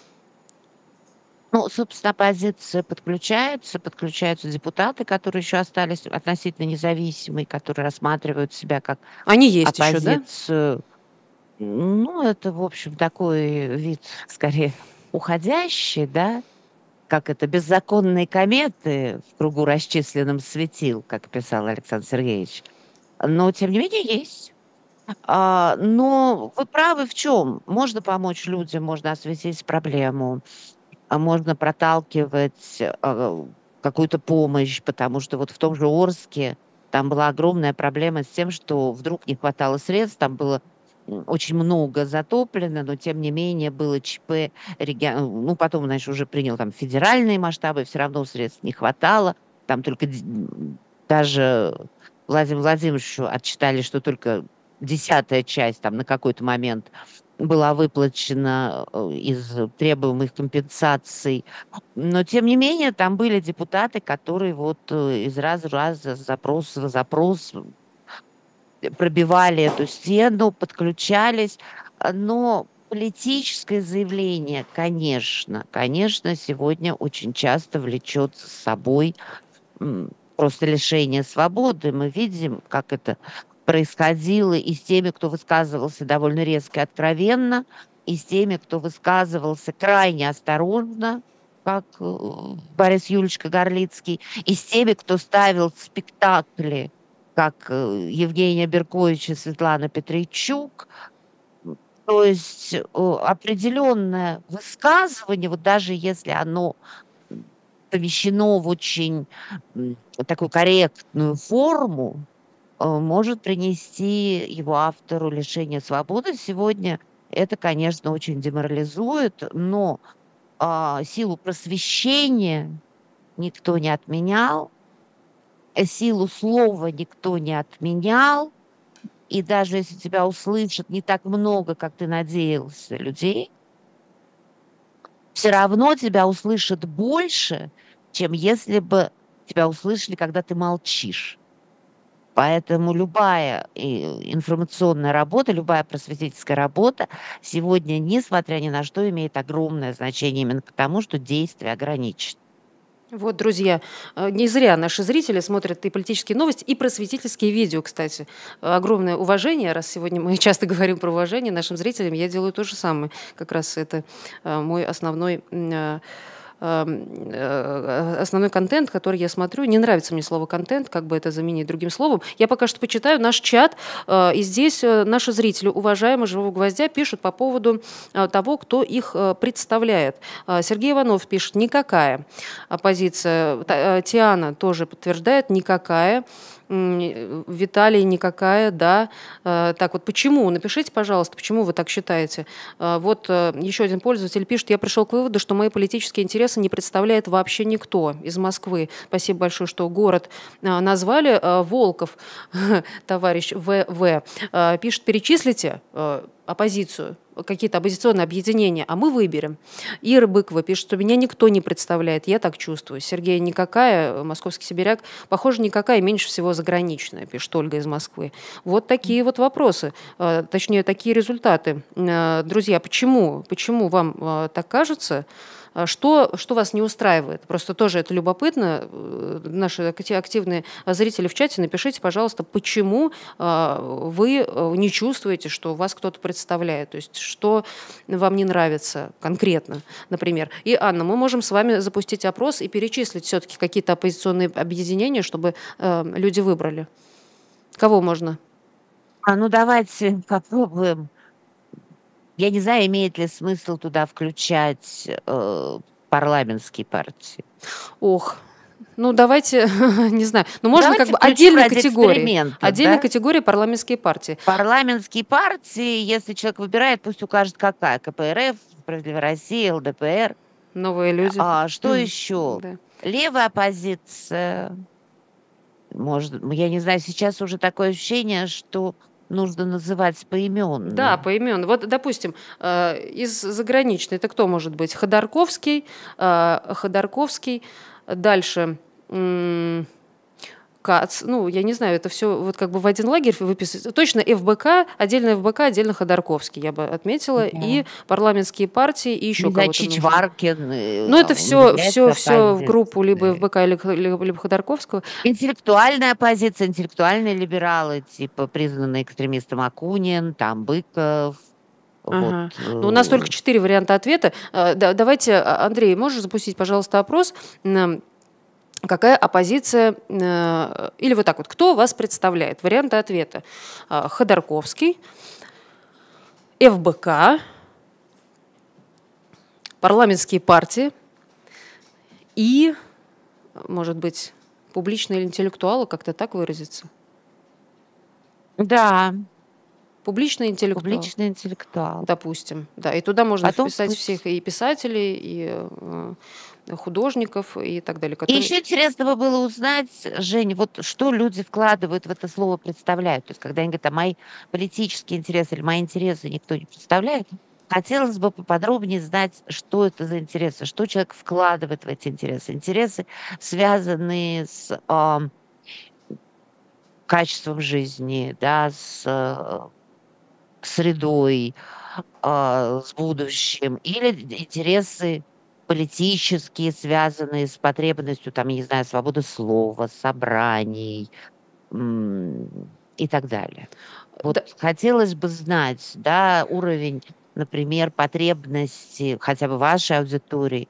Собственно, оппозиция подключаются депутаты, которые еще остались относительно независимые, которые рассматривают себя как Они есть оппозицию. еще, да? Это, в общем, такой вид, скорее, уходящий, да, как это, беззаконные кометы в кругу расчисленном светил, как писал Александр Сергеевич. Но, тем не менее, есть. Но вы правы в чем? Можно помочь людям, можно осветить проблему, можно проталкивать какую-то помощь, потому что вот в том же Орске там была огромная проблема с тем, что вдруг не хватало средств, там было очень много затоплено, но тем не менее было ЧП, потом, значит, уже принял там федеральные масштабы, все равно средств не хватало, там только даже Владимиру Владимировичу отчитали, что только 10-я часть там на какой-то момент была выплачена из требуемых компенсаций. Но, тем не менее, там были депутаты, которые вот из раза в раз, запрос в запрос пробивали эту стену, подключались. Но политическое заявление, конечно, сегодня очень часто влечет за собой просто лишение свободы. Мы видим, как это происходило и с теми, кто высказывался довольно резко и откровенно, и с теми, кто высказывался крайне осторожно, как Борис Юльевич Горлицкий, и с теми, кто ставил спектакли, как Евгения Беркович и Светлана Петричук. То есть определенное высказывание, вот даже если оно помещено в очень такую корректную форму, может принести его автору лишение свободы. Сегодня это, конечно, очень деморализует, но силу просвещения никто не отменял, силу слова никто не отменял, и даже если тебя услышат не так много, как ты надеялся, людей, все равно тебя услышат больше, чем если бы тебя услышали, когда ты молчишь. Поэтому любая информационная работа, любая просветительская работа сегодня, несмотря ни на что, имеет огромное значение именно потому, что действие ограничено. Вот, друзья, не зря наши зрители смотрят и политические новости, и просветительские видео, кстати. Огромное уважение, раз сегодня мы часто говорим про уважение нашим зрителям, я делаю то же самое. Как раз это мой основной контент, который я смотрю. Не нравится мне слово «контент», как бы это заменить другим словом. Я пока что почитаю наш чат, и здесь наши зрители, уважаемые «Живого гвоздя», пишут по поводу того, кто их представляет. Сергей Иванов пишет: «Никакая». Оппозиция. Тиана тоже подтверждает: «Никакая». Виталий: «Никакая», да. Так вот, почему? Напишите, пожалуйста, почему вы так считаете. Вот еще один пользователь пишет: «Я пришел к выводу, что мои политические интересы не представляет вообще никто из Москвы». Спасибо большое, что город назвали. Волков, товарищ ВВ, пишет: «Перечислите оппозицию, какие-то оппозиционные объединения, а мы выберем». Ира Быкова пишет, что меня никто не представляет, я так чувствую. Сергей: «Никакая», московский сибиряк, похоже, никакая меньше всего заграничная, пишет Ольга из Москвы. Вот такие вот вопросы, точнее, такие результаты. Друзья, почему вам так кажется? Что вас не устраивает? Просто тоже это любопытно. Наши активные зрители в чате, напишите, пожалуйста, почему вы не чувствуете, что вас кто-то представляет. То есть что вам не нравится конкретно, например. И, Анна, мы можем с вами запустить опрос и перечислить все-таки какие-то оппозиционные объединения, чтобы люди выбрали. Кого можно? Ну, давайте попробуем. Я не знаю, имеет ли смысл туда включать парламентские партии. Ох, ну давайте, не знаю, ну можно Давайте как бы включим отдельной ради категории. эксперимента, Отдельной да? категории парламентские партии. Парламентские партии, если человек выбирает, пусть укажет какая. КПРФ, Справедливая Россия, ЛДПР. Новые люди. Что еще? Да. Левая оппозиция. Может, я не знаю, сейчас уже такое ощущение, что нужно называть Да, поименно. поименно. Вот, допустим, из заграничной это кто может быть? Ходорковский, дальше Кац, ну, я не знаю, это все вот как бы в один лагерь выписать. Точно ФБК, отдельно Ходорковский, я бы отметила, и парламентские партии, и еще кого-то нужно. Чичваркин, Ну, это он является все в группу либо оппозицией. ФБК, либо Ходорковского. Интеллектуальная оппозиция, интеллектуальные либералы, типа признанный экстремистом Акунин, там Быков. Вот. Ага. Ну, у нас только 4 варианта ответа. Давайте, Андрей, можешь запустить, пожалуйста, опрос? Какая оппозиция, или вот так вот, кто вас представляет? Варианты ответа: Ходорковский, ФБК, парламентские партии и, может быть, публичные интеллектуалы, как-то так выразиться? Да, Публичный интеллектуал, публичный интеллектуал. допустим. Да, и туда можно Потом вписать пусть... всех и писателей, и художников, и так далее. И Которые... еще интересно бы было узнать, Жень, вот что люди вкладывают в это слово «представляют». То есть когда они говорят, мои политические интересы или мои интересы никто не представляет, хотелось бы поподробнее знать, что это за интересы, что человек вкладывает в эти интересы. Интересы, связанные с качеством жизни, да, с средой, с будущим, или интересы политические, связанные с потребностью, там, я не знаю, свободы слова, собраний, и так далее. Да, Вот хотелось бы знать, да, уровень, например, потребности хотя бы вашей аудитории,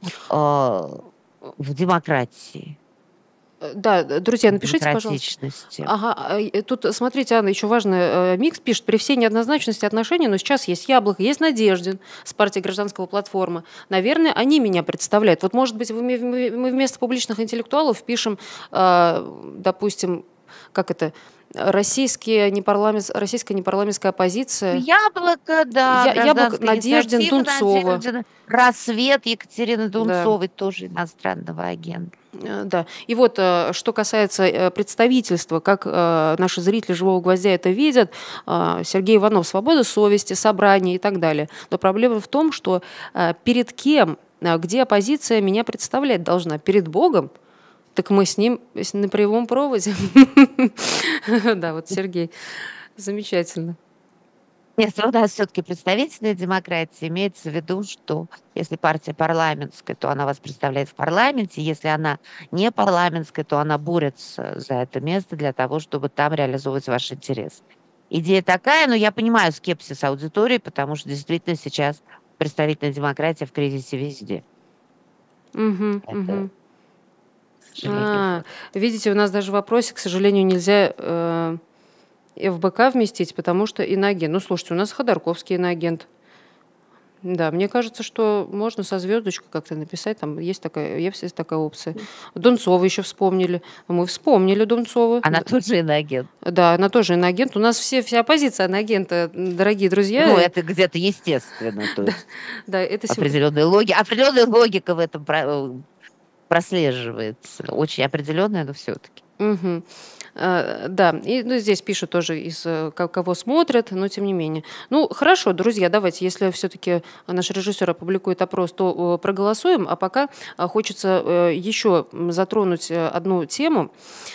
в демократии, да, друзья, в напишите, пожалуйста. демократичности. Ага, тут, смотрите, Анна, еще важный микс пишет. При всей неоднозначности отношений, но сейчас есть Яблоко, есть Надеждин с партии «Гражданского платформа». Наверное, они меня представляют. Вот, может быть, мы вместо публичных интеллектуалов пишем, допустим, как это, российская непарламентская оппозиция. Яблоко, да, Яблоко, гражданская Надеждин, инициатива Дунцова. Надеждина, «Рассвет» Екатерины Да. Дунцовой, тоже иностранного агента. Да. И вот, что касается представительства, как наши зрители «Живого гвоздя» это видят, Сергей Иванов «Свобода совести», собрание и так далее. Но проблема в том, что перед кем, где оппозиция меня представлять должна? Перед Богом? Так мы с ним на прямом проводе. Да, вот Сергей. Замечательно. Нет, у нас все-таки представительная демократия. Имеется в виду, что если партия парламентская, то она вас представляет в парламенте. Если она не парламентская, то она борется за это место для того, чтобы там реализовывать ваши интересы. Идея такая, но я понимаю скепсис аудитории, потому что действительно сейчас представительная демократия в кризисе везде. Мгм, Это, мгм. к сожалению, факт. Видите, у нас даже в вопросе, к сожалению, нельзя ФБК вместить, потому что иноагент. Ну, слушайте, у нас Ходорковский иноагент. Да, мне кажется, что можно со звездочкой как-то написать, там есть такая опция. Дунцова еще вспомнили. Мы вспомнили Дунцову. Она тоже иноагент. Да, она тоже иноагент. У нас вся оппозиция иноагента, дорогие Ну, друзья. это где-то естественно, то Да, есть да, это определенная логика в этом прослеживается. Очень определенная, но все-таки. Мгм. Да, и ну, здесь пишут тоже кого смотрят, но тем не менее. Ну, хорошо, друзья, давайте, если все-таки наш режиссер опубликует опрос, то проголосуем, а пока хочется еще затронуть одну тему.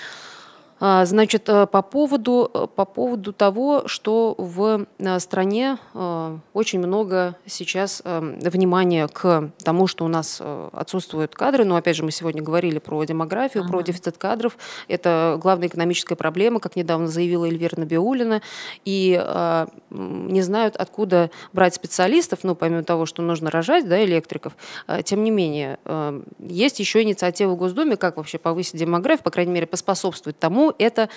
Значит, по поводу того, что в стране очень много сейчас внимания к тому, что у нас отсутствуют кадры. Но опять же, мы сегодня говорили про демографию, про Мгм. дефицит кадров. Это главная экономическая проблема, как недавно заявила Эльвира Набиуллина. И не знают, откуда брать специалистов, ну, помимо того, что нужно рожать, да, электриков. Тем не менее, есть еще инициатива в Госдуме, как вообще повысить демографию, по крайней мере, поспособствовать тому, это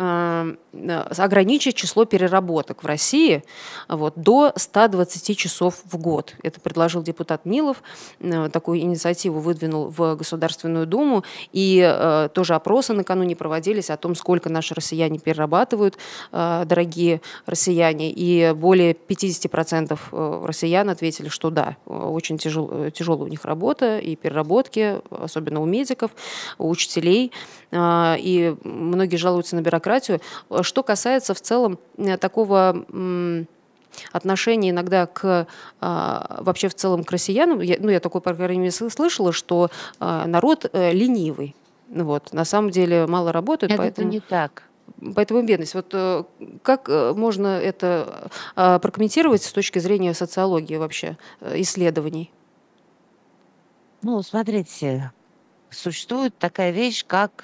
ограничить число переработок в России вот, до 120 часов в год. Это предложил депутат Нилов, такую инициативу выдвинул в Государственную Думу, и тоже опросы накануне проводились о том, сколько наши россияне перерабатывают, дорогие россияне, и более 50% россиян ответили, что да, очень тяжелая у них работа и переработки, особенно у медиков, у учителей, и многие жалуются на бюрократию. Что касается в целом такого отношения иногда вообще в целом к россиянам, я такое, по крайней мере, слышала, что народ ленивый. Вот. На самом деле мало работает, Нет, это не так. поэтому бедность. Вот как можно это прокомментировать с точки зрения социологии вообще, исследований? Ну, смотрите, существует такая вещь, как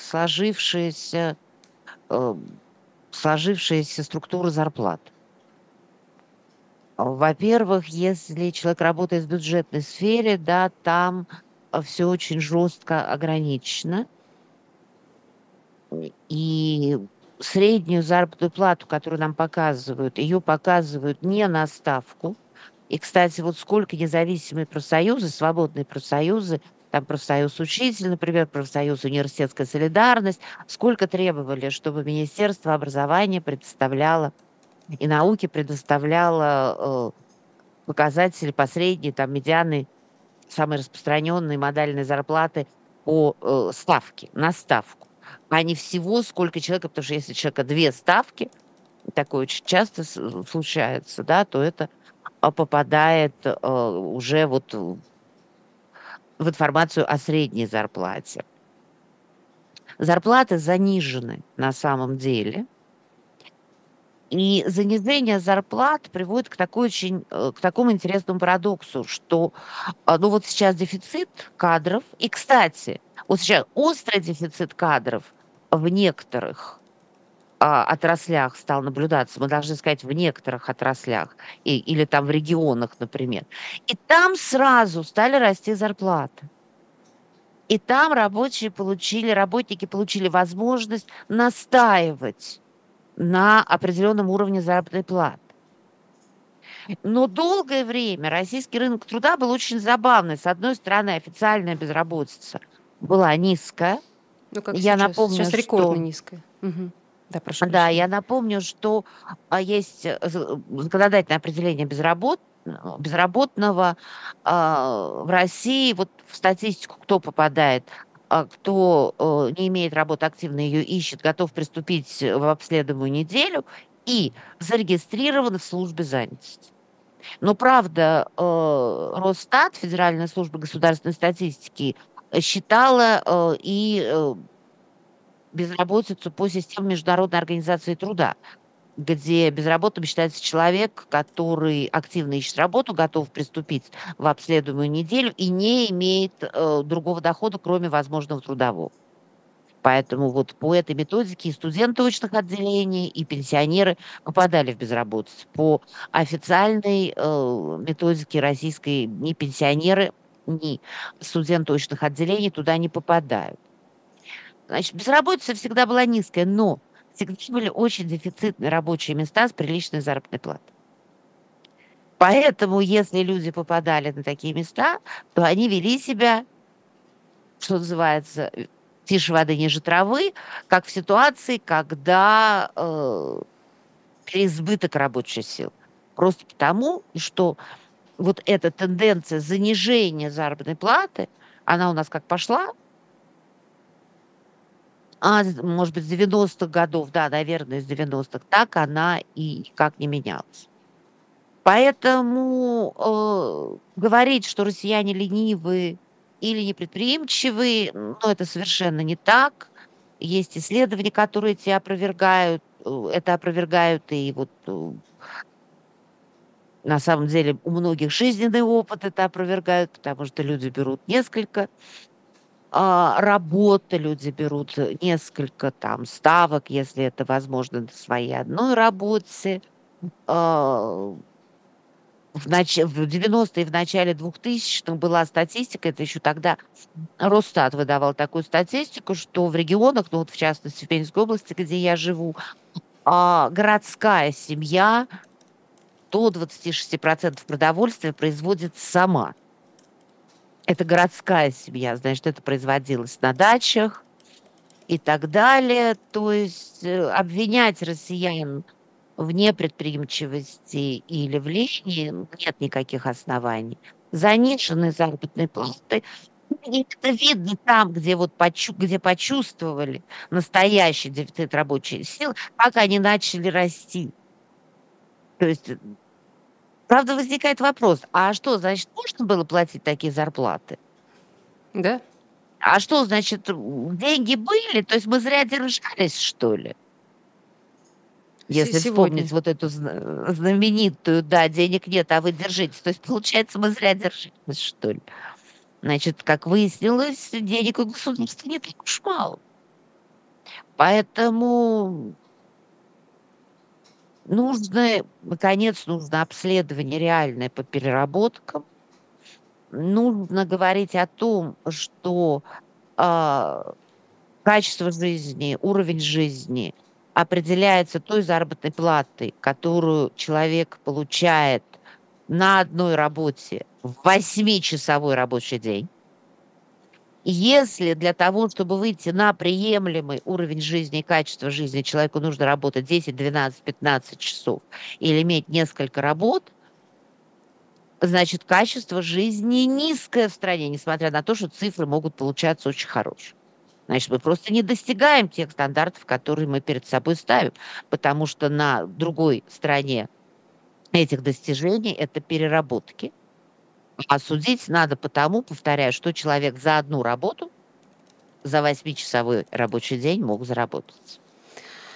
э, сложившаяся структура зарплат. Во-первых, если человек работает в бюджетной сфере, да, там все очень жестко ограничено. И среднюю заработную плату, которую нам показывают, ее показывают не на ставку. И, кстати, вот сколько независимые профсоюзы, свободные профсоюзы, там профсоюз учитель, например, профсоюз университетская солидарность, сколько требовали, чтобы Министерство образования предоставляло и науки предоставляло показатели по средней, там, медианы, самые распространенные модальные зарплаты по ставке, на ставку, а не всего, сколько человека, потому что если у человека две ставки, такое очень часто случается, да, то это попадает уже вот в информацию о средней зарплате. Зарплаты занижены на самом деле. И занижение зарплат приводит к такому интересному парадоксу, что, ну, вот сейчас дефицит кадров. И, кстати, вот сейчас острый дефицит кадров в некоторых, отраслях стал наблюдаться. Мы должны сказать, в некоторых отраслях или там в регионах, например. И там сразу стали расти зарплаты. И там работники получили возможность настаивать на определенном уровне заработной платы. Но долгое время российский рынок труда был очень забавный. С одной стороны, официальная безработица была низкая. Ну, как Я сейчас. напомню, Сейчас рекордно что низкая. Мгм. Да, прошу да, прощения. я напомню, что есть законодательное определение безработного в России. Вот в статистику кто попадает, кто не имеет работы, активно ее ищет, готов приступить в обследуемую неделю и зарегистрирован в службе занятости. Но правда, Росстат, Федеральная служба государственной статистики, считала безработицу по системе Международной организации труда, где безработным считается человек, который активно ищет работу, готов приступить в обследуемую неделю и не имеет другого дохода, кроме возможного трудового. Поэтому вот по этой методике и студенты очных отделений, и пенсионеры попадали в безработицу. По официальной методике российской ни пенсионеры, ни студенты очных отделений туда не попадают. Значит, безработица всегда была низкая, но всегда были очень дефицитные рабочие места с приличной заработной платой. Поэтому, если люди попадали на такие места, то они вели себя, что называется, тише воды ниже травы, как в ситуации, когда переизбыток рабочей силы. Просто потому, что вот эта тенденция занижения заработной платы, она у нас как пошла, может быть, с 90-х годов, да, наверное, с 90-х, так она и никак не менялась. Поэтому говорить, что россияне ленивые или непредприимчивые, ну, это совершенно не так. Есть исследования, которые это опровергают, и вот на самом деле у многих жизненный опыт это опровергают, потому что люди берут несколько работы, люди берут несколько там ставок, если это возможно, на своей одной работе. А, в 90-е и в начале 2000-х была статистика, это еще тогда Росстат выдавал такую статистику, что в регионах, ну вот в частности в Пензенской области, где я живу, городская семья до 26% продовольствия производит сама. Это городская семья, значит, это производилось на дачах и так далее. То есть обвинять россиян в непредприимчивости или в лени нет никаких оснований. Заниженные заработные платы. И это видно там, где где почувствовали настоящий дефицит рабочей силы, как они начали расти. То есть, правда, возникает вопрос, а что, значит, можно было платить такие зарплаты? Да? А что, значит, деньги были? То есть мы зря держались, что ли? Если Сегодня. вспомнить вот эту знаменитую, да, денег нет, а вы держитесь. То есть, получается, мы зря держались, что ли? Значит, как выяснилось, денег у государства не так уж мало. Поэтому нужно обследование реальное по переработкам. Нужно говорить о том, что качество жизни, уровень жизни определяется той заработной платой, которую человек получает на одной работе в 8-часовой рабочий день. Если для того, чтобы выйти на приемлемый уровень жизни и качество жизни, человеку нужно работать 10, 12, 15 часов или иметь несколько работ, значит, качество жизни низкое в стране, несмотря на то, что цифры могут получаться очень хорошие. Значит, мы просто не достигаем тех стандартов, которые мы перед собой ставим, потому что на другой стороне этих достижений это переработки. А судить надо потому, повторяю, что человек за одну работу, за 8-часовой рабочий день мог заработать.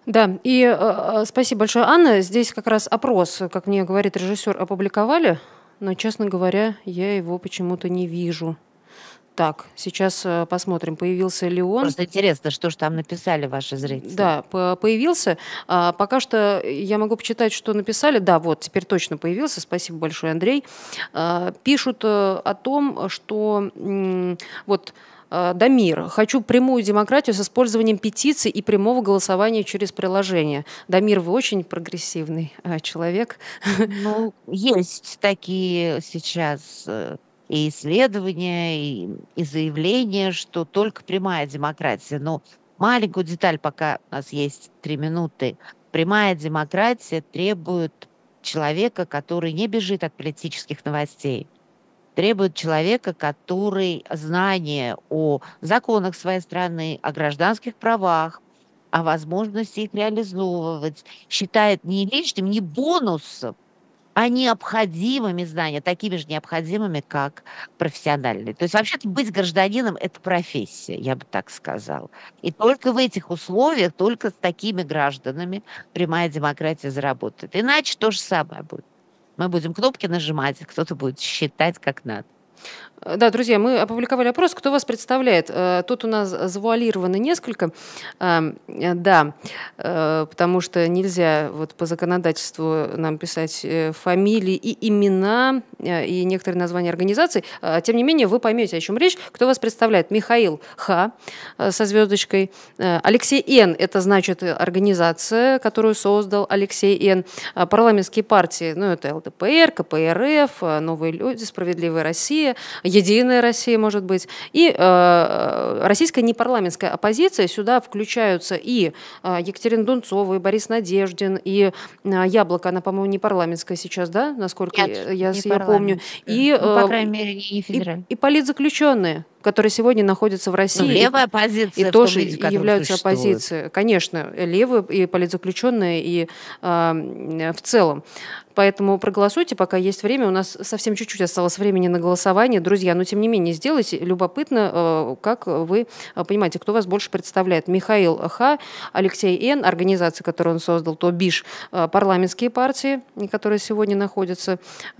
Да, и спасибо большое, Анна. Здесь как раз опрос, как мне говорит режиссер, опубликовали, но, честно говоря, я его почему-то не вижу. Так, сейчас посмотрим, появился ли он. Просто интересно, что ж там написали ваши зрители. Да, появился. Пока что я могу почитать, что написали. Да, вот, теперь точно появился. Спасибо большое, Андрей. Пишут о том, что вот Дамир, хочу прямую демократию с использованием петиций и прямого голосования через приложение. Дамир, вы очень прогрессивный человек. Ну, есть такие сейчас и исследования, и заявления, что только прямая демократия. Но маленькую деталь, пока у нас есть 3 минуты. Прямая демократия требует человека, который не бежит от политических новостей, требует человека, который знание о законах своей страны, о гражданских правах, о возможности их реализовывать, считает не лишним, не бонусом, а необходимыми знания, такими же необходимыми, как профессиональные. То есть вообще-то быть гражданином– это профессия, я бы так сказала. И только в этих условиях, только с такими гражданами прямая демократия заработает. Иначе то же самое будет. Мы будем кнопки нажимать, а кто-то будет считать как надо. Да, друзья, мы опубликовали опрос, кто вас представляет. Тут у нас завуалировано несколько, да, потому что нельзя вот по законодательству нам писать фамилии и имена, и некоторые названия организаций. Тем не менее, вы поймете, о чем речь. Кто вас представляет? Михаил Х. со звездочкой. Алексей Н. Это значит организация, которую создал Алексей Н. Парламентские партии, ну, это ЛДПР, КПРФ, Новые люди, Справедливая Россия, Единая Россия, может быть, и российская непарламентская оппозиция. Сюда включаются и Екатерина Дунцова, и Борис Надеждин, и Яблоко, она, по-моему, не парламентская сейчас, да, насколько Нет, я помню. И, ну, по крайней мере, не федеральная. И политзаключенные, которые сегодня находятся в России. Ну, левая оппозиция и в том тоже виде, в котором являются существует. оппозицией. Конечно, левые и политзаключенные, и в целом. Поэтому проголосуйте, пока есть время. У нас совсем чуть-чуть осталось времени на голосование. Друзья, но тем не менее, сделайте. Любопытно, как вы понимаете, кто вас больше представляет. Михаил Х., Алексей Н., организация, которую он создал, то бишь парламентские партии, которые сегодня находятся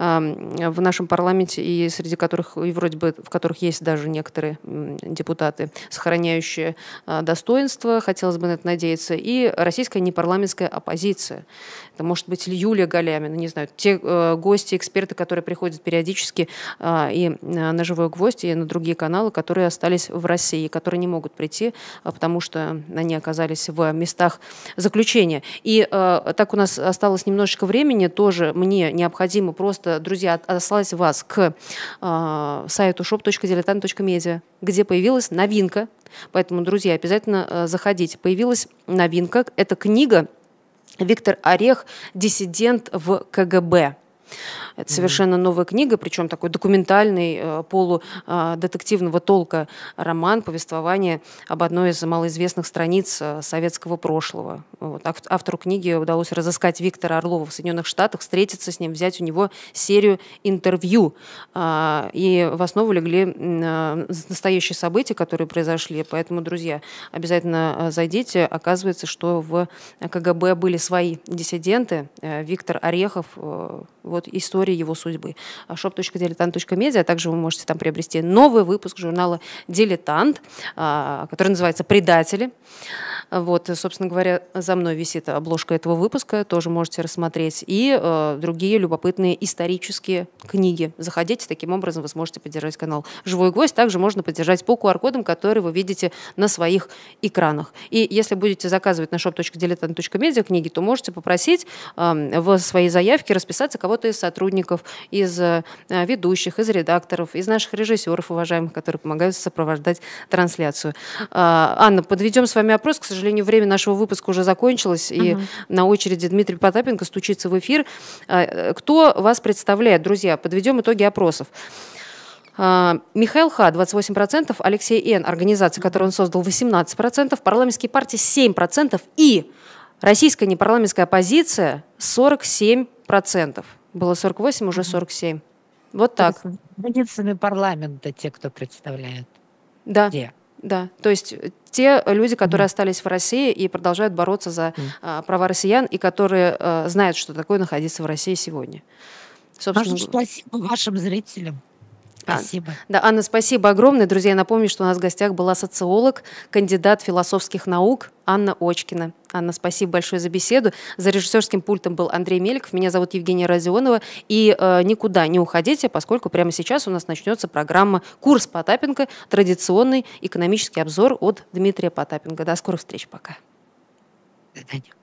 в нашем парламенте, и среди которых, и вроде бы, в которых есть даже некоторые депутаты, сохраняющие достоинство, хотелось бы на это надеяться, и российская непарламентская оппозиция. Это может быть Юлия Галямина, не знаю, те гости, эксперты, которые приходят периодически и на «Живой гвоздь», и на другие каналы, которые остались в России, которые не могут прийти, потому что они оказались в местах заключения. И так у нас осталось немножечко времени, тоже мне необходимо просто, друзья, отослать вас к сайту shop.diletant.media, где появилась новинка. Поэтому, друзья, обязательно заходите. Появилась новинка. Это книга «Виктор Орех. Диссидент в КГБ». Это совершенно новая книга, причем такой документальный, полудетективного толка роман, повествование об одной из малоизвестных страниц советского прошлого. Вот. Автору книги удалось разыскать Виктора Орлова в Соединенных Штатах, встретиться с ним, взять у него серию интервью. И в основу легли настоящие события, которые произошли. Поэтому, друзья, обязательно зайдите. Оказывается, что в КГБ были свои диссиденты. Виктор Орехов, вот история его судьбы. shop.diletant.media, а также вы можете там приобрести новый выпуск журнала «Дилетант», который называется «Предатели». Вот, собственно говоря, за мной висит обложка этого выпуска, тоже можете рассмотреть. И другие любопытные исторические книги. Заходите, таким образом вы сможете поддержать канал «Живой гвоздь». Также можно поддержать по QR-кодам, которые вы видите на своих экранах. И если будете заказывать на shop.diletant.media книги, то можете попросить в своей заявке расписаться кого-то из сотрудников, из ведущих, из редакторов, из наших режиссеров уважаемых, которые помогают сопровождать трансляцию. Анна, подведем с вами опрос. К сожалению, время нашего выпуска уже закончилось, и на очереди Дмитрий Потапенко стучится в эфир. Кто вас представляет, друзья? Подведем итоги опросов. Михаил Х. 28%, Алексей Н., организация, которую он создал, 18%, парламентские партии 7% и российская непарламентская оппозиция 47%. Было 48, уже 47. Вот так. Единицами парламента те, кто представляет. Да. Где? Да, то есть те люди, которые Мгм. остались в России и продолжают бороться за М. права россиян, и которые знают, что такое находиться в России сегодня. Ну что Собственно, ж, спасибо вашим зрителям. А, Спасибо. да, Анна, спасибо огромное. Друзья, я напомню, что у нас в гостях была социолог, кандидат философских наук Анна Очкина. Анна, спасибо большое за беседу. За режиссерским пультом был Андрей Меликов. Меня зовут Евгения Родионова. И никуда не уходите, поскольку прямо сейчас у нас начнется программа «Курс Потапенко. Традиционный экономический обзор» от Дмитрия Потапенко. До скорых встреч. Пока. До свидания.